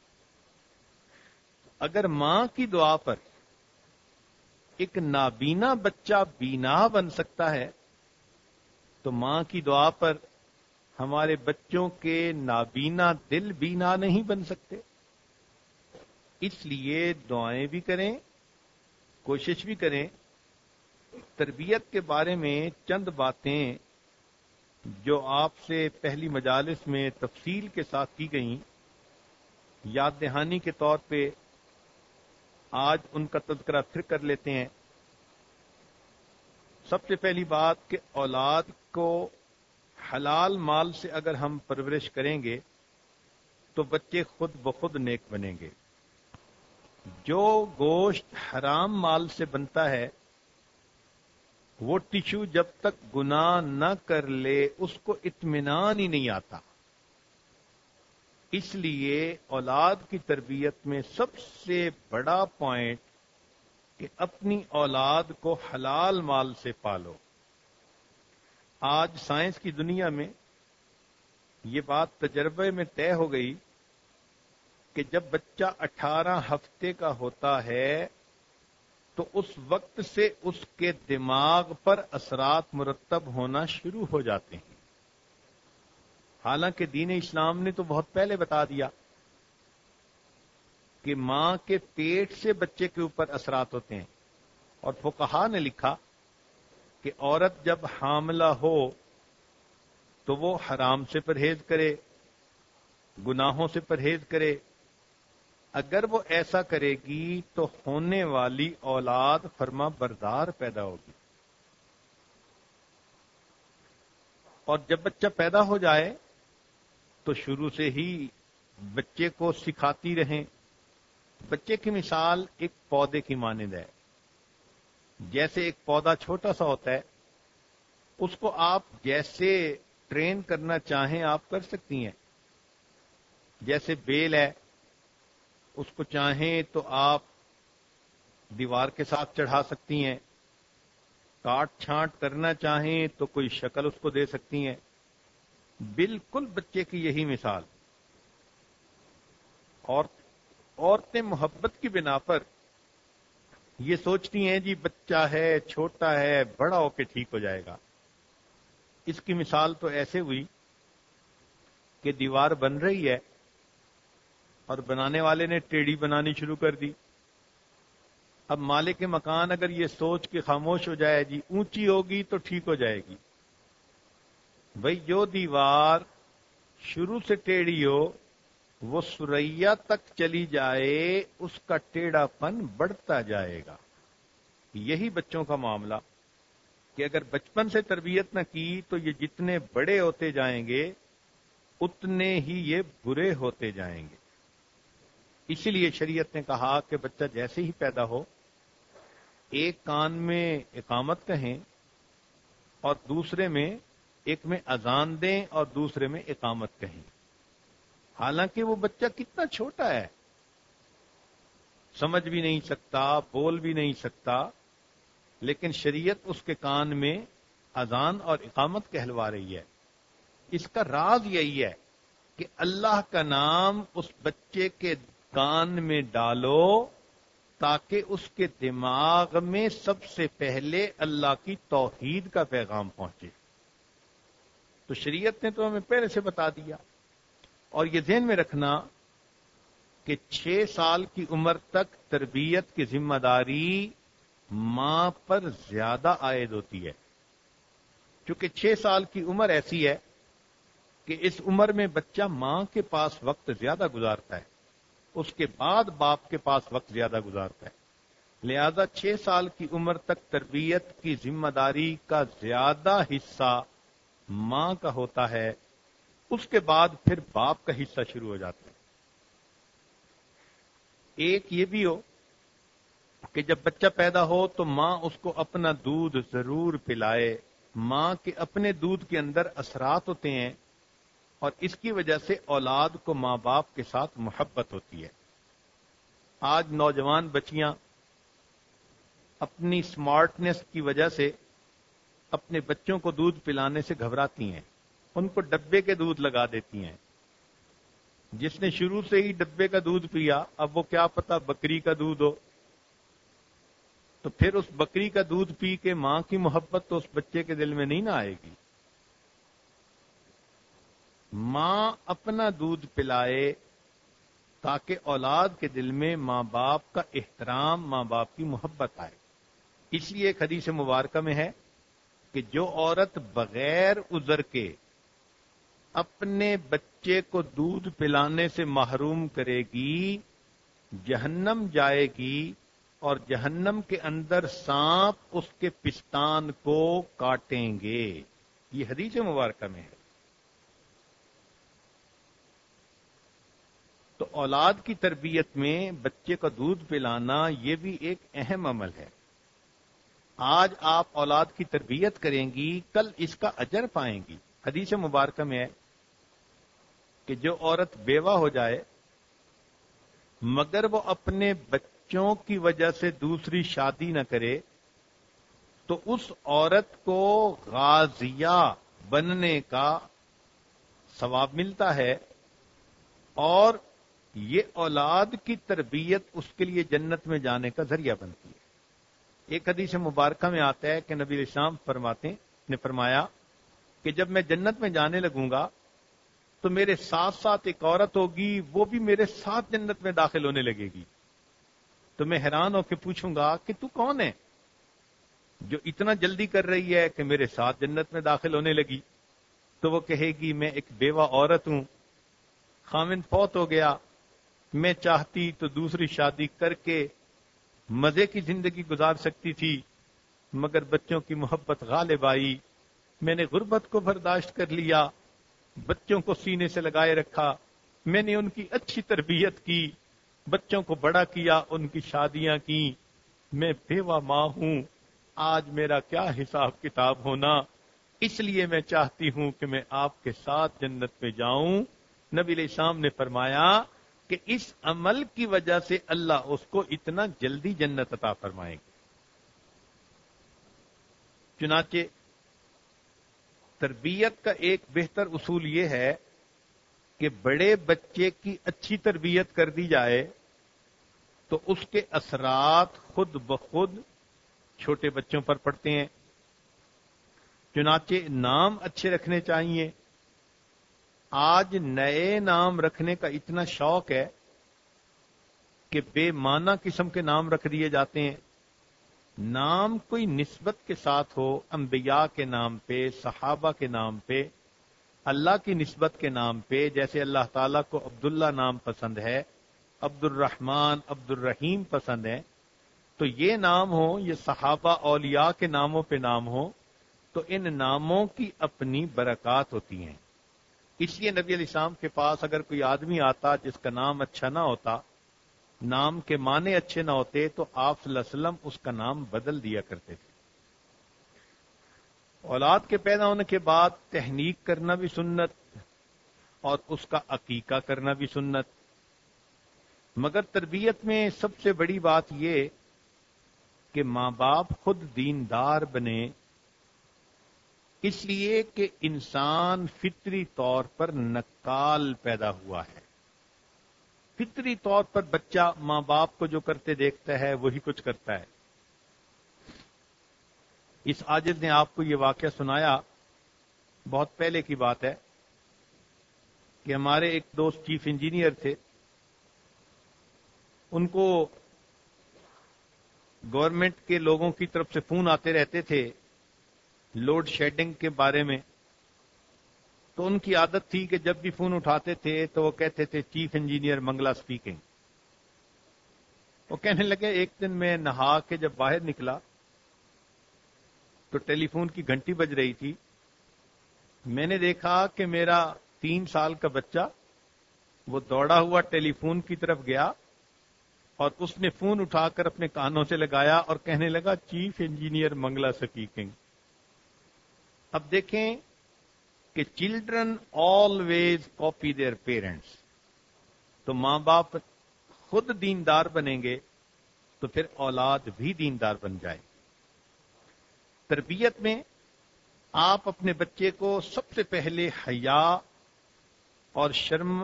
اگر ماں کی دعا پر ایک نابینا بچہ بینا بن سکتا ہے تو ماں کی دعا پر ہمارے بچوں کے نابینا دل بینا نہیں بن سکتے. اس لیے دعائیں بھی کریں، کوشش بھی کریں. تربیت کے بارے میں چند باتیں جو آپ سے پہلی مجالس میں تفصیل کے ساتھ کی گئیں، یاد دہانی کے طور پہ آج ان کا تذکرہ پھر کر لیتے ہیں. سب سے پہلی بات کہ اولاد کو حلال مال سے اگر ہم پرورش کریں گے تو بچے خود بخود نیک بنیں گے. جو گوشت حرام مال سے بنتا ہے وہ ٹشو جب تک گناہ نہ کر لے اس کو اطمینان ہی نہیں آتا. اس لیے اولاد کی تربیت میں سب سے بڑا پوائنٹ کہ اپنی اولاد کو حلال مال سے پالو. آج سائنس کی دنیا میں یہ بات تجربے میں طے ہو گئی کہ جب بچہ اٹھارہ ہفتے کا ہوتا ہے تو اس وقت سے اس کے دماغ پر اثرات مرتب ہونا شروع ہو جاتے ہیں. حالانکہ دین اسلام نے تو بہت پہلے بتا دیا کہ ماں کے پیٹ سے بچے کے اوپر اثرات ہوتے ہیں، اور فقہا نے لکھا کہ عورت جب حاملہ ہو تو وہ حرام سے پرہیز کرے، گناہوں سے پرہیز کرے. اگر وہ ایسا کرے گی تو ہونے والی اولاد فرما بردار پیدا ہوگی، اور جب بچہ پیدا ہو جائے تو شروع سے ہی بچے کو سکھاتی رہیں. بچے کی مثال ایک پودے کی مانند ہے. جیسے ایک پودا چھوٹا سا ہوتا ہے، اس کو آپ جیسے ٹرین کرنا چاہیں آپ کر سکتی ہیں. جیسے بیل ہے، اس کو چاہیں تو آپ دیوار کے ساتھ چڑھا سکتی ہیں، کاٹ چھانٹ کرنا چاہیں تو کوئی شکل اس کو دے سکتی ہیں. بالکل بچے کی یہی مثال. اور عورتیں محبت کی بنا پر یہ سوچتی ہیں جی بچہ ہے، چھوٹا ہے، بڑا ہو کے ٹھیک ہو جائے گا. اس کی مثال تو ایسے ہوئی کہ دیوار بن رہی ہے اور بنانے والے نے ٹیڑھی بنانی شروع کر دی. اب مالک مکان اگر یہ سوچ کے خاموش ہو جائے جی اونچی ہوگی تو ٹھیک ہو جائے گی، بھئی جو دیوار شروع سے ٹیڑھی ہو وہ سریا تک چلی جائے، اس کا ٹیڑھا پن بڑھتا جائے گا. یہی بچوں کا معاملہ کہ اگر بچپن سے تربیت نہ کی تو یہ جتنے بڑے ہوتے جائیں گے اتنے ہی یہ برے ہوتے جائیں گے. اسی لیے شریعت نے کہا کہ بچہ جیسے ہی پیدا ہو ایک کان میں اقامت کہیں اور دوسرے میں، ایک میں اذان دیں اور دوسرے میں اقامت کہیں. حالانکہ وہ بچہ کتنا چھوٹا ہے، سمجھ بھی نہیں سکتا، بول بھی نہیں سکتا، لیکن شریعت اس کے کان میں اذان اور اقامت کہلوا رہی ہے. اس کا راز یہی ہے کہ اللہ کا نام اس بچے کے کان میں ڈالو تاکہ اس کے دماغ میں سب سے پہلے اللہ کی توحید کا پیغام پہنچے. تو شریعت نے تو ہمیں پہلے سے بتا دیا. اور یہ ذہن میں رکھنا کہ چھ سال کی عمر تک تربیت کی ذمہ داری ماں پر زیادہ عائد ہوتی ہے، کیونکہ چھ سال کی عمر ایسی ہے کہ اس عمر میں بچہ ماں کے پاس وقت زیادہ گزارتا ہے، اس کے بعد باپ کے پاس وقت زیادہ گزارتا ہے. لہذا چھ سال کی عمر تک تربیت کی ذمہ داری کا زیادہ حصہ ماں کا ہوتا ہے، اس کے بعد پھر باپ کا حصہ شروع ہو جاتا ہے. ایک یہ بھی ہو کہ جب بچہ پیدا ہو تو ماں اس کو اپنا دودھ ضرور پلائے. ماں کے اپنے دودھ کے اندر اثرات ہوتے ہیں اور اس کی وجہ سے اولاد کو ماں باپ کے ساتھ محبت ہوتی ہے. آج نوجوان بچیاں اپنی سمارٹنیس کی وجہ سے اپنے بچوں کو دودھ پلانے سے گھبراتی ہیں، ان کو ڈبے کے دودھ لگا دیتی ہیں. جس نے شروع سے ہی ڈبے کا دودھ پیا اب وہ کیا پتا بکری کا دودھ ہو، تو پھر اس بکری کا دودھ پی کے ماں کی محبت تو اس بچے کے دل میں نہیں نہ آئے گی. ماں اپنا دودھ پلائے تاکہ اولاد کے دل میں ماں باپ کا احترام، ماں باپ کی محبت آئے. اس لیے ایک حدیث مبارکہ میں ہے کہ جو عورت بغیر عذر کے اپنے بچے کو دودھ پلانے سے محروم کرے گی جہنم جائے گی، اور جہنم کے اندر سانپ اس کے پستان کو کاٹیں گے. یہ حدیث مبارکہ میں ہے. تو اولاد کی تربیت میں بچے کا دودھ پلانا یہ بھی ایک اہم عمل ہے. آج آپ اولاد کی تربیت کریں گی، کل اس کا اجر پائیں گی. حدیث مبارکہ میں ہے کہ جو عورت بیوہ ہو جائے مگر وہ اپنے بچوں کی وجہ سے دوسری شادی نہ کرے تو اس عورت کو غازیہ بننے کا ثواب ملتا ہے، اور یہ اولاد کی تربیت اس کے لیے جنت میں جانے کا ذریعہ بنتی ہے. ایک حدیث مبارکہ میں آتا ہے کہ نبی علیہ السلام فرماتے نے فرمایا کہ جب میں جنت میں جانے لگوں گا تو میرے ساتھ ساتھ ایک عورت ہوگی، وہ بھی میرے ساتھ جنت میں داخل ہونے لگے گی. تو میں حیران ہو کے پوچھوں گا کہ تو کون ہے جو اتنا جلدی کر رہی ہے کہ میرے ساتھ جنت میں داخل ہونے لگی؟ تو وہ کہے گی میں ایک بیوہ عورت ہوں، خاوند فوت ہو گیا، میں چاہتی تو دوسری شادی کر کے مزے کی زندگی گزار سکتی تھی، مگر بچوں کی محبت غالب آئی، میں نے غربت کو برداشت کر لیا، بچوں کو سینے سے لگائے رکھا، میں نے ان کی اچھی تربیت کی، بچوں کو بڑا کیا، ان کی شادیاں کی، میں بیوہ ماں ہوں، آج میرا کیا حساب کتاب ہونا، اس لیے میں چاہتی ہوں کہ میں آپ کے ساتھ جنت میں جاؤں. نبی علیہ السلام نے فرمایا کہ اس عمل کی وجہ سے اللہ اس کو اتنا جلدی جنت عطا فرمائے گا. چنانچہ تربیت کا ایک بہتر اصول یہ ہے کہ بڑے بچے کی اچھی تربیت کر دی جائے تو اس کے اثرات خود بخود چھوٹے بچوں پر پڑتے ہیں. چنانچہ نام اچھے رکھنے چاہیے. آج نئے نام رکھنے کا اتنا شوق ہے کہ بے معنی قسم کے نام رکھ دیے جاتے ہیں. نام کوئی نسبت کے ساتھ ہو، انبیاء کے نام پہ، صحابہ کے نام پہ، اللہ کی نسبت کے نام پہ. جیسے اللہ تعالیٰ کو عبداللہ نام پسند ہے، عبد الرحمن، عبد الرحیم پسند ہے، تو یہ نام ہو، یہ صحابہ اولیاء کے ناموں پہ نام ہو، تو ان ناموں کی اپنی برکات ہوتی ہیں. اس لیے نبی علیہ السلام کے پاس اگر کوئی آدمی آتا جس کا نام اچھا نہ ہوتا، نام کے معنی اچھے نہ ہوتے، تو آپ صلی اللہ علیہ وسلم اس کا نام بدل دیا کرتے تھے. اولاد کے پیدا ہونے کے بعد تحنیک کرنا بھی سنت اور اس کا عقیقہ کرنا بھی سنت. مگر تربیت میں سب سے بڑی بات یہ کہ ماں باپ خود دیندار بنے، اس لیے کہ انسان فطری طور پر نکال پیدا ہوا ہے. فطری طور پر بچہ ماں باپ کو جو کرتے دیکھتا ہے وہی کچھ کرتا ہے. اس عاجز نے آپ کو یہ واقعہ سنایا، بہت پہلے کی بات ہے، کہ ہمارے ایک دوست چیف انجینئر تھے، ان کو گورنمنٹ کے لوگوں کی طرف سے فون آتے رہتے تھے لوڈ شیڈنگ کے بارے میں. تو ان کی عادت تھی کہ جب بھی فون اٹھاتے تھے تو وہ کہتے تھے چیف انجینئر منگلا اسپیکنگ. وہ کہنے لگے ایک دن میں نہا کے جب باہر نکلا تو ٹیلی فون کی گھنٹی بج رہی تھی. میں نے دیکھا کہ میرا تین سال کا بچہ وہ دوڑا ہوا ٹیلی فون کی طرف گیا اور اس نے فون اٹھا کر اپنے کانوں سے لگایا اور کہنے لگا چیف انجینئر منگلا اسپیکنگ. اب دیکھیں کہ children always copy their parents. تو ماں باپ خود دیندار بنیں گے تو پھر اولاد بھی دیندار بن جائے. تربیت میں آپ اپنے بچے کو سب سے پہلے حیا اور شرم،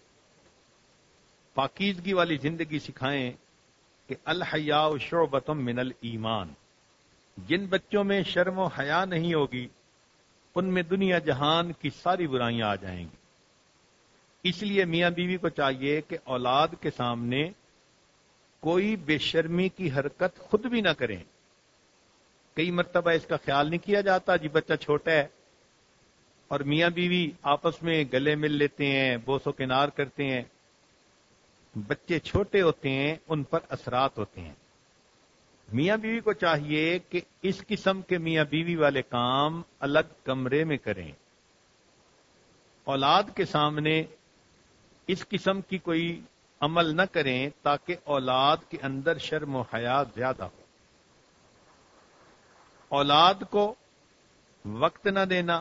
پاکیزگی والی زندگی سکھائیں کہ الحیاء شعبۃ من الایمان. جن بچوں میں شرم و حیا نہیں ہوگی ان میں دنیا جہان کی ساری برائیاں آ جائیں گی. اس لیے میاں بیوی کو چاہیے کہ اولاد کے سامنے کوئی بے شرمی کی حرکت خود بھی نہ کریں. کئی مرتبہ اس کا خیال نہیں کیا جاتا، جی بچہ چھوٹا ہے اور میاں بیوی آپس میں گلے مل لیتے ہیں، بوس و کنار کرتے ہیں. بچے چھوٹے ہوتے ہیں، ان پر اثرات ہوتے ہیں. میاں بیوی کو چاہیے کہ اس قسم کے میاں بیوی والے کام الگ کمرے میں کریں. اولاد کے سامنے اس قسم کی کوئی عمل نہ کریں تاکہ اولاد کے اندر شرم و حیا زیادہ ہو. اولاد کو وقت نہ دینا.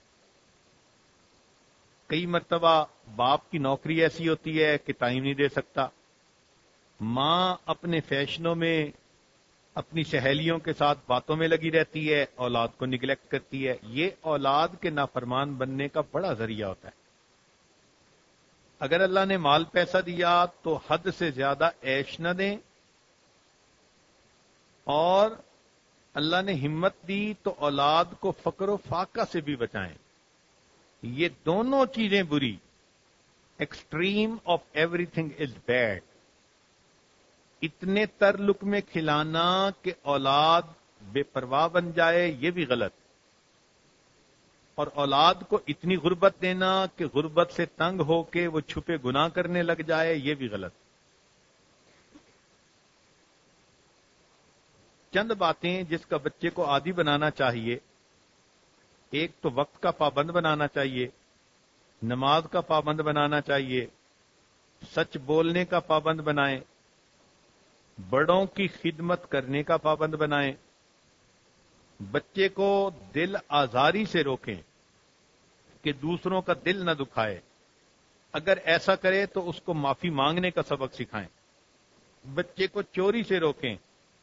کئی مرتبہ باپ کی نوکری ایسی ہوتی ہے کہ ٹائم نہیں دے سکتا. ماں اپنے فیشنوں میں اپنی سہیلیوں کے ساتھ باتوں میں لگی رہتی ہے، اولاد کو نگلیکٹ کرتی ہے. یہ اولاد کے نافرمان بننے کا بڑا ذریعہ ہوتا ہے. اگر اللہ نے مال پیسہ دیا تو حد سے زیادہ عیش نہ دیں اور اللہ نے ہمت دی تو اولاد کو فقر و فاقہ سے بھی بچائیں. یہ دونوں چیزیں بری. Extreme of everything is bad. اتنے تر لقمے کھلانا کہ اولاد بے پرواہ بن جائے یہ بھی غلط. اور اولاد کو اتنی غربت دینا کہ غربت سے تنگ ہو کے وہ چھپے گناہ کرنے لگ جائے یہ بھی غلط. چند باتیں جس کا بچے کو عادی بنانا چاہیے. ایک تو وقت کا پابند بنانا چاہیے، نماز کا پابند بنانا چاہیے، سچ بولنے کا پابند بنائیں، بڑوں کی خدمت کرنے کا پابند بنائیں، بچے کو دل آزاری سے روکیں کہ دوسروں کا دل نہ دکھائے. اگر ایسا کرے تو اس کو معافی مانگنے کا سبق سکھائیں. بچے کو چوری سے روکیں،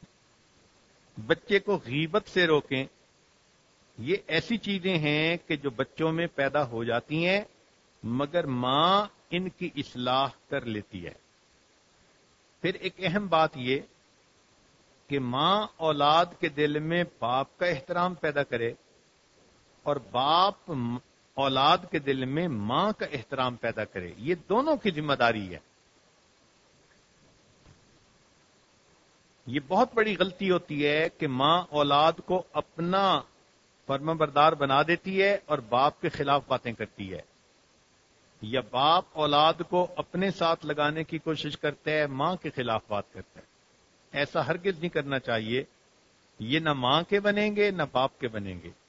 بچے کو غیبت سے روکیں. یہ ایسی چیزیں ہیں کہ جو بچوں میں پیدا ہو جاتی ہیں مگر ماں ان کی اصلاح کر لیتی ہے. پھر ایک اہم بات یہ کہ ماں اولاد کے دل میں باپ کا احترام پیدا کرے اور باپ اولاد کے دل میں ماں کا احترام پیدا کرے. یہ دونوں کی ذمہ داری ہے. یہ بہت بڑی غلطی ہوتی ہے کہ ماں اولاد کو اپنا فرمانبردار بنا دیتی ہے اور باپ کے خلاف باتیں کرتی ہے، یا باپ اولاد کو اپنے ساتھ لگانے کی کوشش کرتا ہے، ماں کے خلاف بات کرتا ہے. ایسا ہرگز نہیں کرنا چاہیے. یہ نہ ماں کے بنیں گے نہ باپ کے بنیں گے.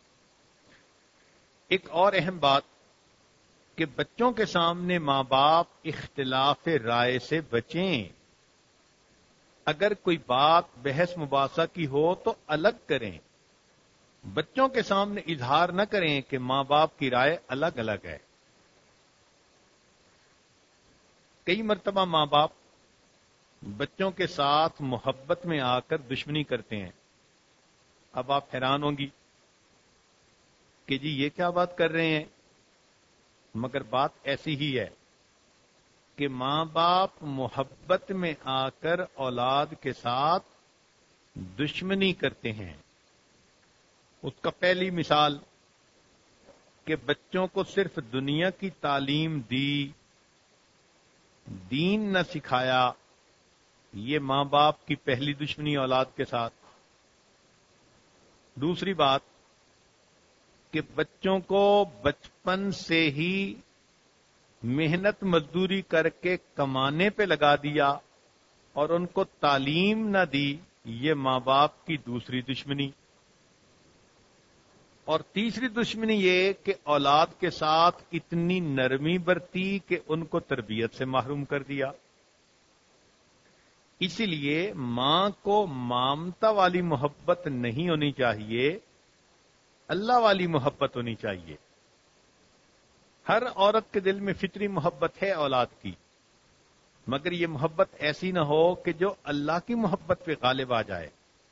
ایک اور اہم بات کہ بچوں کے سامنے ماں باپ اختلاف رائے سے بچیں. اگر کوئی بات بحث مباحثہ کی ہو تو الگ کریں. بچوں کے سامنے اظہار نہ کریں کہ ماں باپ کی رائے الگ الگ ہے. کئی مرتبہ ماں باپ بچوں کے ساتھ محبت میں آ کر دشمنی کرتے ہیں. اب آپ حیران ہوں گی کہ جی یہ کیا بات کر رہے ہیں، مگر بات ایسی ہی ہے کہ ماں باپ محبت میں آ کر اولاد کے ساتھ دشمنی کرتے ہیں. اس کا پہلی مثال کہ بچوں کو صرف دنیا کی تعلیم دی، دین نہ سکھایا. یہ ماں باپ کی پہلی دشمنی اولاد کے ساتھ. دوسری بات کہ بچوں کو بچپن سے ہی محنت مزدوری کر کے کمانے پہ لگا دیا اور ان کو تعلیم نہ دی. یہ ماں باپ کی دوسری دشمنی. اور تیسری دشمنی یہ کہ اولاد کے ساتھ اتنی نرمی برتی کہ ان کو تربیت سے محروم کر دیا. اسی لیے ماں کو مامتا والی محبت نہیں ہونی چاہیے، اللہ والی محبت ہونی چاہیے. ہر عورت کے دل میں فطری محبت ہے اولاد کی، مگر یہ محبت ایسی نہ ہو کہ جو اللہ کی محبت پہ غالب آ جائے.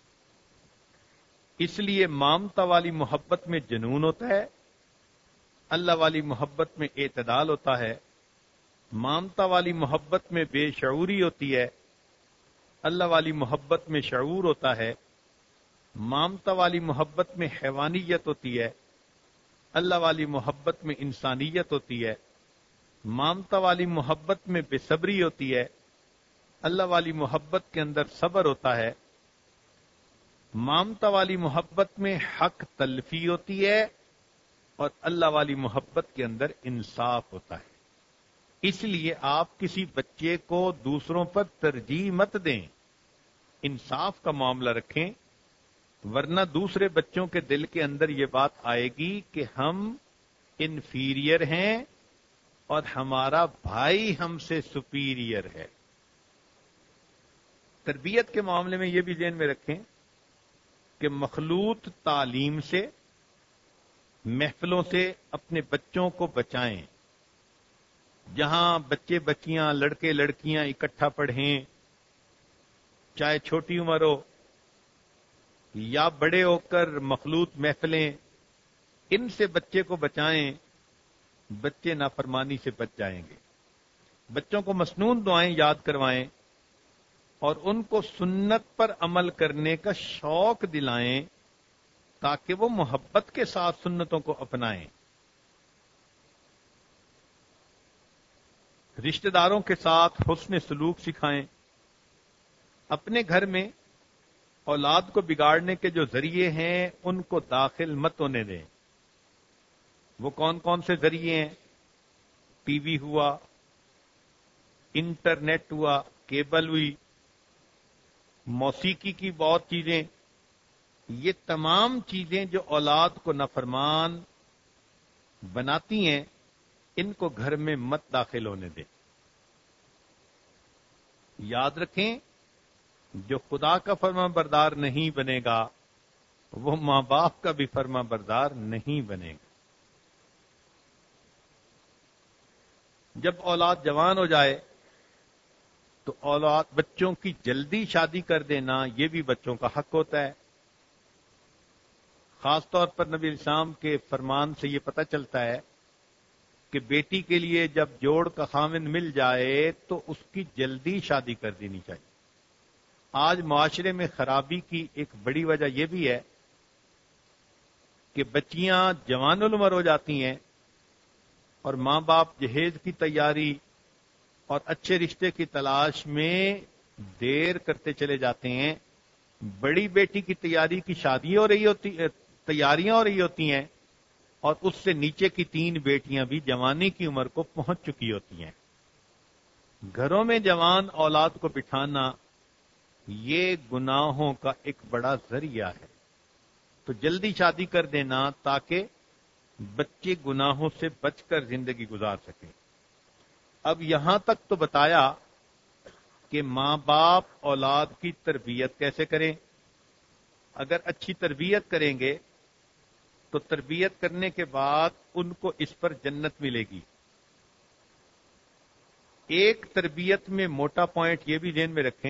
اس لیے مامتا والی محبت میں جنون ہوتا ہے، اللہ والی محبت میں اعتدال ہوتا ہے. مامتا والی محبت میں بے شعوری ہوتی ہے، اللہ والی محبت میں شعور ہوتا ہے. مامتا والی محبت میں حیوانیت ہوتی ہے، اللہ والی محبت میں انسانیت ہوتی ہے. مامتا والی محبت میں بے صبری ہوتی ہے، اللہ والی محبت کے اندر صبر ہوتا ہے. مامتا والی محبت میں حق تلفی ہوتی ہے اور اللہ والی محبت کے اندر انصاف ہوتا ہے. اس لیے آپ کسی بچے کو دوسروں پر ترجیح مت دیں، انصاف کا معاملہ رکھیں، ورنہ دوسرے بچوں کے دل کے اندر یہ بات آئے گی کہ ہم انفیریئر ہیں اور ہمارا بھائی ہم سے سپیریئر ہے. تربیت کے معاملے میں یہ بھی ذہن میں رکھیں کہ مخلوط تعلیم سے، محفلوں سے اپنے بچوں کو بچائیں. جہاں بچے بچیاں لڑکے لڑکیاں اکٹھا پڑھیں، چاہے چھوٹی عمر ہو یا بڑے ہو کر مخلوط محفلیں، ان سے بچے کو بچائیں. بچے نافرمانی سے بچ جائیں گے. بچوں کو مسنون دعائیں یاد کروائیں. اور ان کو سنت پر عمل کرنے کا شوق دلائیں تاکہ وہ محبت کے ساتھ سنتوں کو اپنائیں. رشتہ داروں کے ساتھ حسن سلوک سکھائیں. اپنے گھر میں اولاد کو بگاڑنے کے جو ذریعے ہیں ان کو داخل مت ہونے دیں. وہ کون کون سے ذریعے ہیں؟ ٹی وی ہوا، انٹرنیٹ ہوا، کیبل ہوئی، موسیقی کی بہت چیزیں. یہ تمام چیزیں جو اولاد کو نافرمان بناتی ہیں ان کو گھر میں مت داخل ہونے دیں. یاد رکھیں جو خدا کا فرما بردار نہیں بنے گا وہ ماں باپ کا بھی فرما بردار نہیں بنے گا. جب اولاد جوان ہو جائے تو اولاد بچوں کی جلدی شادی کر دینا یہ بھی بچوں کا حق ہوتا ہے. خاص طور پر نبی اسلام کے فرمان سے یہ پتہ چلتا ہے کہ بیٹی کے لیے جب جوڑ کا خامن مل جائے تو اس کی جلدی شادی کر دینی چاہیے. آج معاشرے میں خرابی کی ایک بڑی وجہ یہ بھی ہے کہ بچیاں جوان العمر ہو جاتی ہیں اور ماں باپ جہیز کی تیاری اور اچھے رشتے کی تلاش میں دیر کرتے چلے جاتے ہیں. بڑی بیٹی کی تیاری کی شادی ہو رہی ہوتی تیاریاں ہو رہی ہوتی ہیں اور اس سے نیچے کی تین بیٹیاں بھی جوانی کی عمر کو پہنچ چکی ہوتی ہیں. گھروں میں جوان اولاد کو بٹھانا یہ گناہوں کا ایک بڑا ذریعہ ہے. تو جلدی شادی کر دینا تاکہ بچے گناہوں سے بچ کر زندگی گزار سکیں. اب یہاں تک تو بتایا کہ ماں باپ اولاد کی تربیت کیسے کریں. اگر اچھی تربیت کریں گے تو تربیت کرنے کے بعد ان کو اس پر جنت ملے گی. ایک تربیت میں موٹا پوائنٹ یہ بھی ذہن میں رکھیں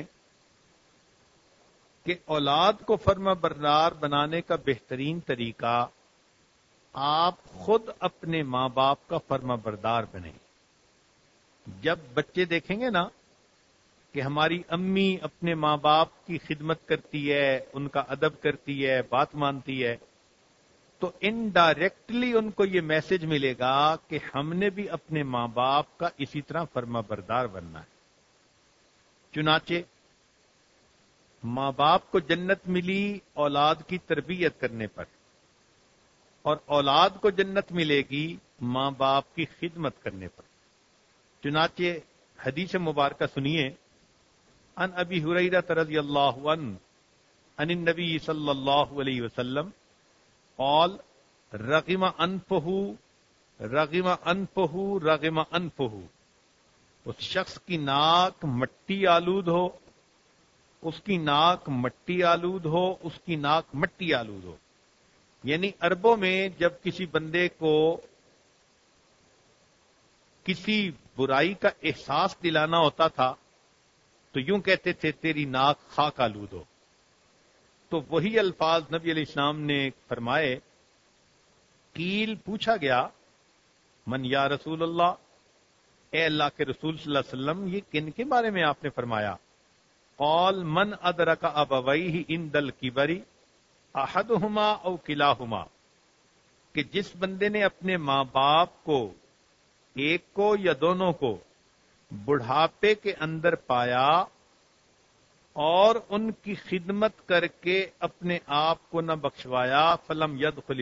کہ اولاد کو فرما بردار بنانے کا بہترین طریقہ آپ خود اپنے ماں باپ کا فرما بردار بنیں. جب بچے دیکھیں گے نا کہ ہماری امی اپنے ماں باپ کی خدمت کرتی ہے، ان کا ادب کرتی ہے، بات مانتی ہے، تو انڈائریکٹلی ان کو یہ میسج ملے گا کہ ہم نے بھی اپنے ماں باپ کا اسی طرح فرما بردار بننا ہے. چنانچہ ماں باپ کو جنت ملی اولاد کی تربیت کرنے پر، اور اولاد کو جنت ملے گی ماں باپ کی خدمت کرنے پر. چنانچہ حدیث مبارکہ سنیے، ان ابی ہریرہ رضی اللہ عنہ عن النبی صلی اللہ علیہ وسلم قال رغم انفہ رغم انفہ رغم انفہ. اس شخص کی ناک مٹی آلود ہو، اس کی ناک مٹی آلود ہو، اس کی ناک مٹی آلود ہو. یعنی عربوں میں جب کسی بندے کو کسی برائی کا احساس دلانا ہوتا تھا تو یوں کہتے تھے تیری ناک خاک آلود ہو. تو وہی الفاظ نبی علیہ السلام نے فرمائے. قیل پوچھا گیا من یا رسول اللہ، اے اللہ کے رسول صلی اللہ علیہ وسلم یہ کن کے بارے میں آپ نے فرمایا؟ قال من ادرک ابویہ عند الکبر احدہما او کلاہما، کہ جس بندے نے اپنے ماں باپ کو ایک کو یا دونوں کو بڑھاپے کے اندر پایا اور ان کی خدمت کر کے اپنے آپ کو نہ بخشوایا، فلم یدخل.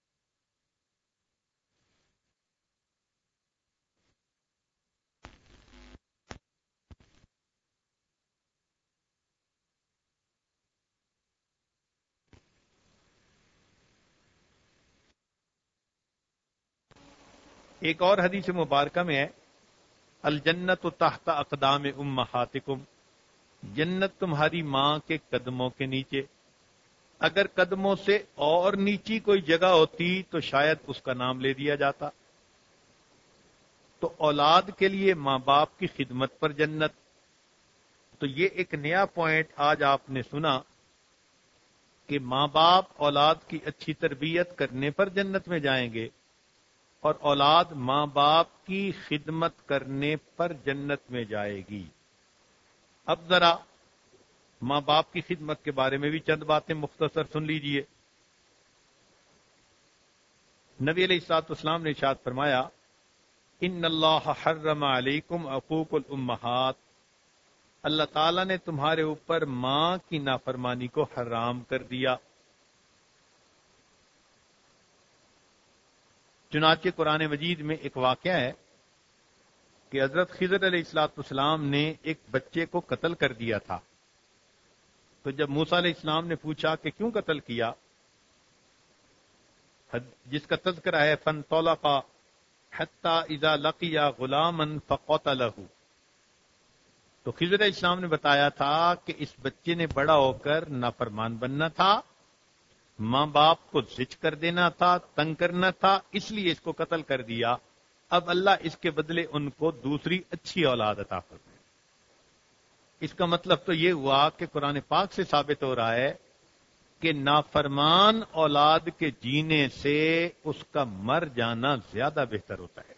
ایک اور حدیث مبارکہ میں ہے الجنت تحت اقدام امہاتکم، جنت تمہاری ماں کے قدموں کے نیچے. اگر قدموں سے اور نیچی کوئی جگہ ہوتی تو شاید اس کا نام لے دیا جاتا. تو اولاد کے لیے ماں باپ کی خدمت پر جنت. تو یہ ایک نیا پوائنٹ آج آپ نے سنا کہ ماں باپ اولاد کی اچھی تربیت کرنے پر جنت میں جائیں گے اور اولاد ماں باپ کی خدمت کرنے پر جنت میں جائے گی. اب ذرا ماں باپ کی خدمت کے بارے میں بھی چند باتیں مختصر سن لیجئے۔ نبی علیہ الصلوۃ والسلام نے ارشاد فرمایا، ان اللہ حرم علیکم عقوق الامہات، اللہ تعالیٰ نے تمہارے اوپر ماں کی نافرمانی کو حرام کر دیا۔ چنانچہ قرآن مجید میں ایک واقعہ ہے کہ حضرت خضر علیہ الصلوۃ والسلام نے ایک بچے کو قتل کر دیا تھا۔ تو جب موسیٰ علیہ السلام نے پوچھا کہ کیوں قتل کیا، جس کا تذکرہ ہے فانطلقا حتی اذا لقیا غلاما فقتلہ، تو خضر علیہ السلام نے بتایا تھا کہ اس بچے نے بڑا ہو کر نافرمان بننا تھا، ماں باپ کو زج کر دینا تھا، تنگ کرنا تھا، اس لیے اس کو قتل کر دیا۔ اب اللہ اس کے بدلے ان کو دوسری اچھی اولاد عطا فرمائے۔ اس کا مطلب تو یہ ہوا کہ قرآن پاک سے ثابت ہو رہا ہے کہ نافرمان اولاد کے جینے سے اس کا مر جانا زیادہ بہتر ہوتا ہے۔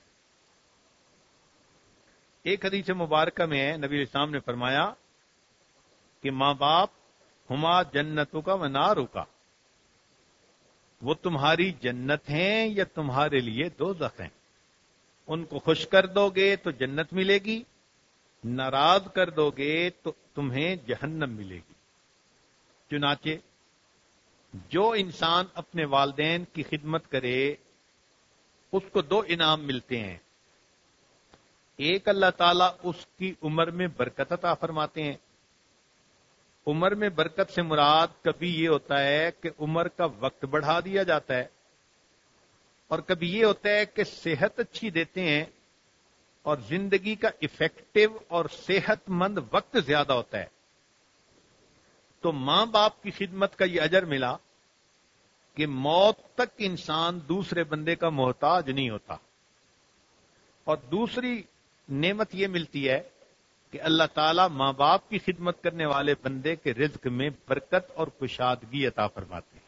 ایک حدیث مبارکہ میں نبی علیہ السلام نے فرمایا کہ ماں باپ ہما جنتوں کا و ناروں کا، وہ تمہاری جنت ہیں یا تمہارے لیے دوزخ ہیں۔ ان کو خوش کر دو گے تو جنت ملے گی، ناراض کر دو گے تو تمہیں جہنم ملے گی۔ چنانچہ جو انسان اپنے والدین کی خدمت کرے اس کو دو انعام ملتے ہیں۔ ایک، اللہ تعالیٰ اس کی عمر میں برکت عطا فرماتے ہیں۔ عمر میں برکت سے مراد کبھی یہ ہوتا ہے کہ عمر کا وقت بڑھا دیا جاتا ہے، اور کبھی یہ ہوتا ہے کہ صحت اچھی دیتے ہیں اور زندگی کا افیکٹو اور صحت مند وقت زیادہ ہوتا ہے۔ تو ماں باپ کی خدمت کا یہ اجر ملا کہ موت تک انسان دوسرے بندے کا محتاج نہیں ہوتا، اور دوسری نعمت یہ ملتی ہے کہ اللہ تعالیٰ ماں باپ کی خدمت کرنے والے بندے کے رزق میں برکت اور کشادگی عطا فرماتے ہیں۔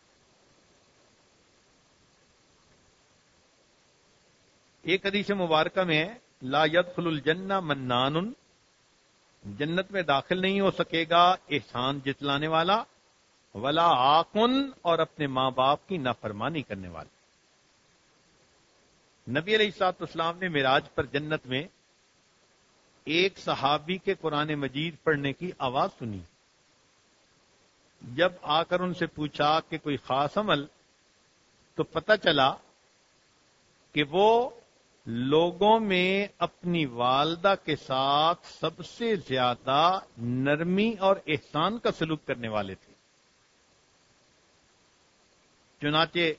ایک حدیث مبارکہ میں لا يدخل الجنہ منان، جنت میں داخل نہیں ہو سکے گا احسان جتلانے والا، ولا عاقن، اور اپنے ماں باپ کی نافرمانی کرنے والا۔ نبی علیہ الصلوۃ والسلام نے معراج پر جنت میں ایک صحابی کے قرآن مجید پڑھنے کی آواز سنی۔ جب آ کر ان سے پوچھا کہ کوئی خاص عمل، تو پتہ چلا کہ وہ لوگوں میں اپنی والدہ کے ساتھ سب سے زیادہ نرمی اور احسان کا سلوک کرنے والے تھے۔ چنانچہ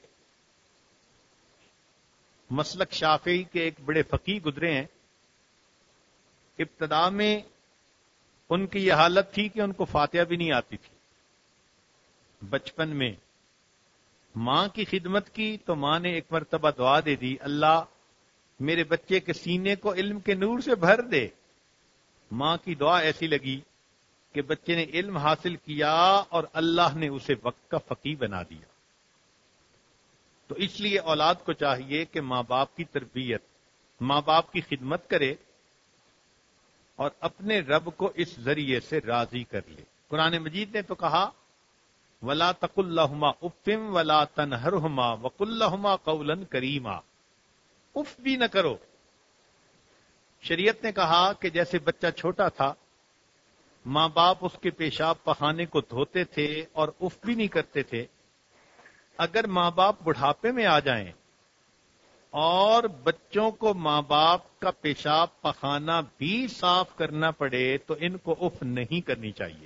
مسلک شافعی کے ایک بڑے فقیہ گزرے ہیں، ابتدا میں ان کی یہ حالت تھی کہ ان کو فاتحہ بھی نہیں آتی تھی۔ بچپن میں ماں کی خدمت کی تو ماں نے ایک مرتبہ دعا دے دی، اللہ میرے بچے کے سینے کو علم کے نور سے بھر دے۔ ماں کی دعا ایسی لگی کہ بچے نے علم حاصل کیا اور اللہ نے اسے وقت کا فقیہ بنا دیا۔ تو اس لیے اولاد کو چاہیے کہ ماں باپ کی تربیت، ماں باپ کی خدمت کرے اور اپنے رب کو اس ذریعے سے راضی کر لے۔ قرآن مجید نے تو کہا وَلَا تَقُلْ لَهُمَا اُفٍّ وَلَا تَنْهَرْهُمَا وَقُلْ لَهُمَا قَوْلًا كَرِيمًا، اف بھی نہ کرو۔ شریعت نے کہا کہ جیسے بچہ چھوٹا تھا، ماں باپ اس کے پیشاب پخانے کو دھوتے تھے اور اف بھی نہیں کرتے تھے، اگر ماں باپ بڑھاپے میں آ جائیں اور بچوں کو ماں باپ کا پیشاب پخانہ بھی صاف کرنا پڑے تو ان کو اف نہیں کرنی چاہیے۔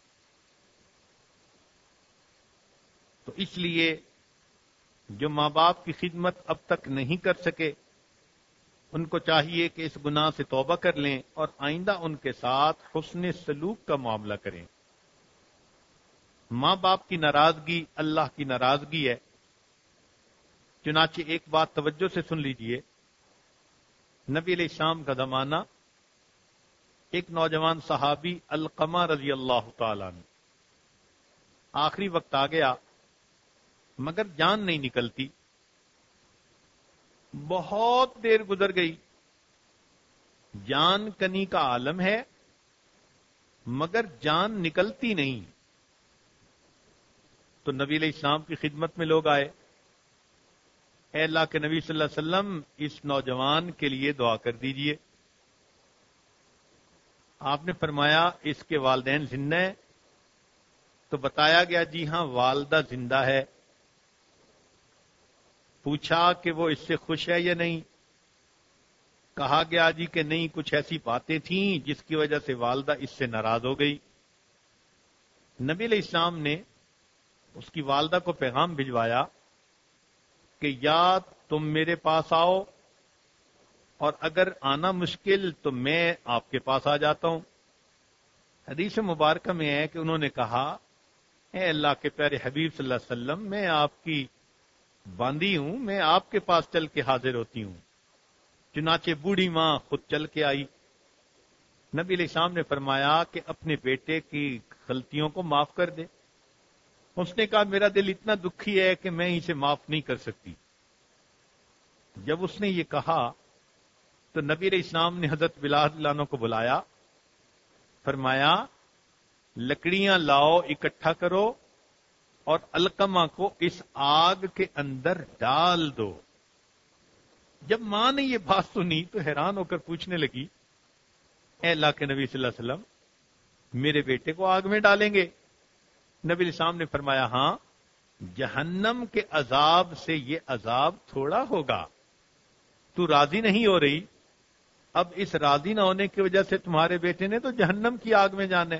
تو اس لیے جو ماں باپ کی خدمت اب تک نہیں کر سکے ان کو چاہیے کہ اس گناہ سے توبہ کر لیں اور آئندہ ان کے ساتھ حسن سلوک کا معاملہ کریں۔ ماں باپ کی ناراضگی اللہ کی ناراضگی ہے۔ چنانچہ ایک بات توجہ سے سن لیجئے، نبی علیہ السلام کا زمانہ، ایک نوجوان صحابی علقمہ رضی اللہ تعالیٰ عنہ، آخری وقت آ گیا مگر جان نہیں نکلتی، بہت دیر گزر گئی، جان کنی کا عالم ہے مگر جان نکلتی نہیں. تو نبی علیہ السلام کی خدمت میں لوگ آئے، اے اللہ کے نبی صلی اللہ علیہ وسلم اس نوجوان کے لیے دعا کر دیجئے. آپ نے فرمایا اس کے والدین زندہ ہیں؟ تو بتایا گیا جی ہاں والدہ زندہ ہے. پوچھا کہ وہ اس سے خوش ہے یا نہیں؟ کہا گیا جی کہ نہیں، کچھ ایسی باتیں تھیں جس کی وجہ سے والدہ اس سے ناراض ہو گئی. نبی علیہ السلام نے اس کی والدہ کو پیغام بھجوایا کہ یا تم میرے پاس آؤ، اور اگر آنا مشکل تو میں آپ کے پاس آ جاتا ہوں. حدیث مبارکہ میں ہے کہ انہوں نے کہا اے اللہ کے پیارے حبیب صلی اللہ علیہ وسلم، میں آپ کی باندھی ہوں، میں آپ کے پاس چل کے حاضر ہوتی ہوں. چنانچہ بوڑھی ماں خود چل کے آئی. نبی علیہ السلام نے فرمایا کہ اپنے بیٹے کی غلطیوں کو معاف کر دے. اس نے کہا میرا دل اتنا دکھی ہے کہ میں اسے معاف نہیں کر سکتی. جب اس نے یہ کہا تو نبی علیہ السلام نے حضرت بلال رضی اللہ عنہ کو بلایا، فرمایا لکڑیاں لاؤ، اکٹھا کرو اور علقمہ کو اس آگ کے اندر ڈال دو. جب ماں نے یہ بات سنی تو حیران ہو کر پوچھنے لگی اے اللہ کے نبی صلی اللہ علیہ وسلم، میرے بیٹے کو آگ میں ڈالیں گے؟ نبی علیہ السلام نے فرمایا ہاں، جہنم کے عذاب سے یہ عذاب تھوڑا ہوگا. تو راضی نہیں ہو رہی، اب اس راضی نہ ہونے کی وجہ سے تمہارے بیٹے نے تو جہنم کی آگ میں جانا ہے.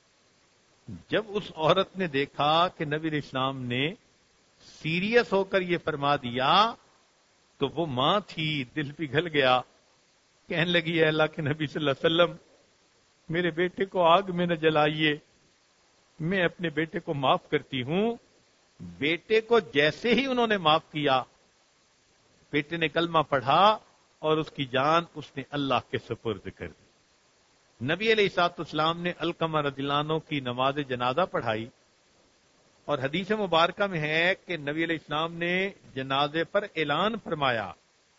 جب اس عورت نے دیکھا کہ نبی علیہ السلام نے سیریس ہو کر یہ فرما دیا تو وہ ماں تھی، دل پگھل گیا. کہنے لگی اے اللہ کے نبی صلی اللہ علیہ وسلم، میرے بیٹے کو آگ میں نہ جلائیے، میں اپنے بیٹے کو معاف کرتی ہوں. بیٹے کو جیسے ہی انہوں نے معاف کیا، بیٹے نے کلمہ پڑھا اور اس کی جان اس نے اللہ کے سپرد کر دی. نبی علیہ الصلوۃ والسلام نے علقمہ رضی اللہ عنہ کی نماز جنازہ پڑھائی، اور حدیث مبارکہ میں ہے کہ نبی علیہ السلام نے جنازے پر اعلان فرمایا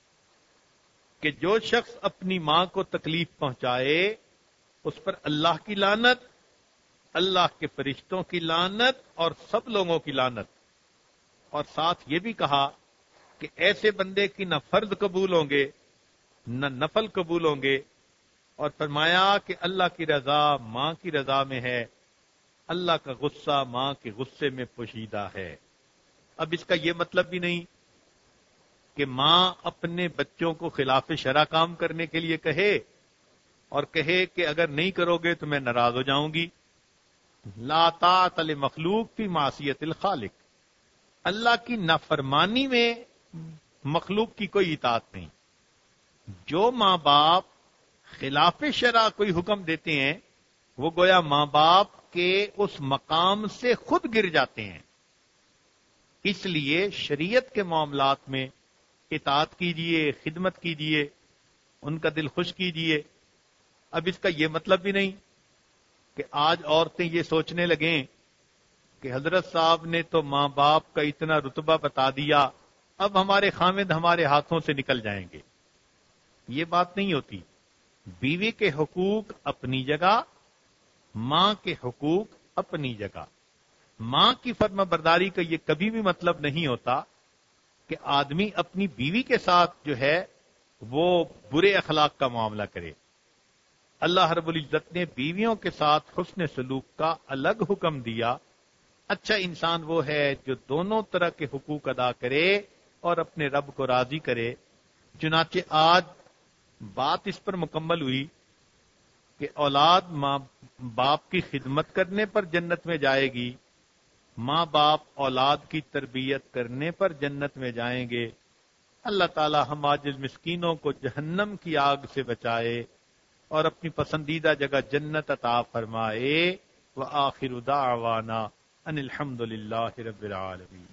کہ جو شخص اپنی ماں کو تکلیف پہنچائے اس پر اللہ کی لعنت، اللہ کے فرشتوں کی لعنت اور سب لوگوں کی لعنت. اور ساتھ یہ بھی کہا کہ ایسے بندے کی نہ فرض قبول ہوں گے نہ نفل قبول ہوں گے. اور فرمایا کہ اللہ کی رضا ماں کی رضا میں ہے، اللہ کا غصہ ماں کے غصے میں پوشیدہ ہے. اب اس کا یہ مطلب بھی نہیں کہ ماں اپنے بچوں کو خلاف شرع کام کرنے کے لیے کہے اور کہے کہ اگر نہیں کرو گے تو میں ناراض ہو جاؤں گی. لا طاعت لمخلوق فی معصیت الخالق، اللہ کی نافرمانی میں مخلوق کی کوئی اطاعت نہیں. جو ماں باپ خلاف شرع کوئی حکم دیتے ہیں وہ گویا ماں باپ کے اس مقام سے خود گر جاتے ہیں. اس لیے شریعت کے معاملات میں اطاعت کیجیے، خدمت کیجیے، ان کا دل خوش کیجیے. اب اس کا یہ مطلب بھی نہیں کہ آج عورتیں یہ سوچنے لگیں کہ حضرت صاحب نے تو ماں باپ کا اتنا رتبہ بتا دیا، اب ہمارے خامد ہمارے ہاتھوں سے نکل جائیں گے. یہ بات نہیں ہوتی. بیوی کے حقوق اپنی جگہ، ماں کے حقوق اپنی جگہ. ماں کی فرما برداری کا یہ کبھی بھی مطلب نہیں ہوتا کہ آدمی اپنی بیوی کے ساتھ جو ہے وہ برے اخلاق کا معاملہ کرے. اللہ رب العزت نے بیویوں کے ساتھ حسن سلوک کا الگ حکم دیا. اچھا انسان وہ ہے جو دونوں طرح کے حقوق ادا کرے اور اپنے رب کو راضی کرے. چنانچہ آج بات اس پر مکمل ہوئی کہ اولاد ماں باپ کی خدمت کرنے پر جنت میں جائے گی، ماں باپ اولاد کی تربیت کرنے پر جنت میں جائیں گے. اللہ تعالی ہم عاجز مسکینوں کو جہنم کی آگ سے بچائے اور اپنی پسندیدہ جگہ جنت عطا فرمائے. وآخر دعوانا ان الحمد للہ رب العالمین.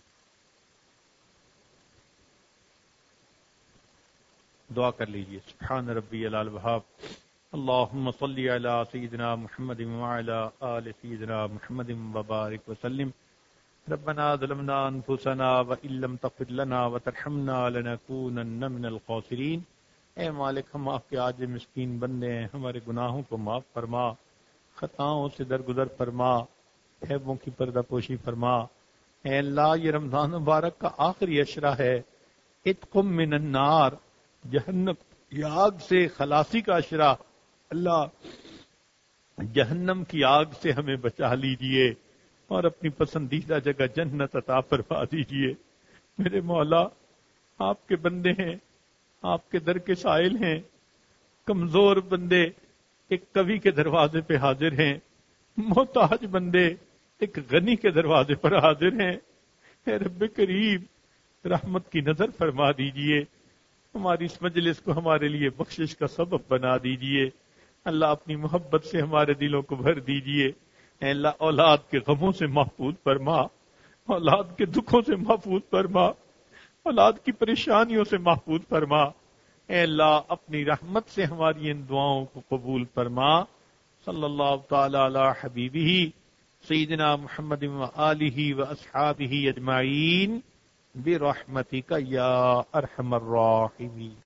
دعا کر لیجیے. سبحان ربی العلی الوہاب. اللہم صلی علی سیدنا محمد وعلی آل سیدنا محمد وبارک وسلم. ربنا ظلمنا انفسنا وان لم تغفر لنا وترحمنا لنکونن من الخاسرین. اے مالک ہم آپ کے عاجز مسکین بندے ہیں، ہمارے گناہوں کو معاف فرما، خطاؤں سے درگزر فرما، عیبوں کی پردہ پوشی فرما۔ اے اللہ یہ رمضان مبارک کا آخری عشرہ ہے، اتقم من النار، جہنم کی آگ سے خلاصی کا عشرہ، اللہ جہنم کی آگ سے ہمیں بچا لیجئے اور اپنی پسندیدہ جگہ جنت عطا فرما دیجئے۔ میرے مولا آپ کے بندے ہیں، آپ کے در کے سائل ہیں، کمزور بندے ایک کوی کے دروازے پہ حاضر ہیں، محتاج بندے ایک غنی کے دروازے پر حاضر ہیں۔ اے رب کریم رحمت کی نظر فرما دیجئے، ہماری اس مجلس کو ہمارے لیے بخشش کا سبب بنا دیجئے۔ اللہ اپنی محبت سے ہمارے دلوں کو بھر دیجئے۔ اے اللہ اولاد کے غموں سے محفوظ فرما، اولاد کے دکھوں سے محفوظ فرما، اولاد کی پریشانیوں سے محفوظ فرما۔ اے اللہ اپنی رحمت سے ہماری ان دعاؤں کو قبول فرما۔ صلی اللہ تعالی علی حبیبہ سیدنا محمد و آلہ و اصحابہ اجمعین برحمتک یا ارحم الراحمین۔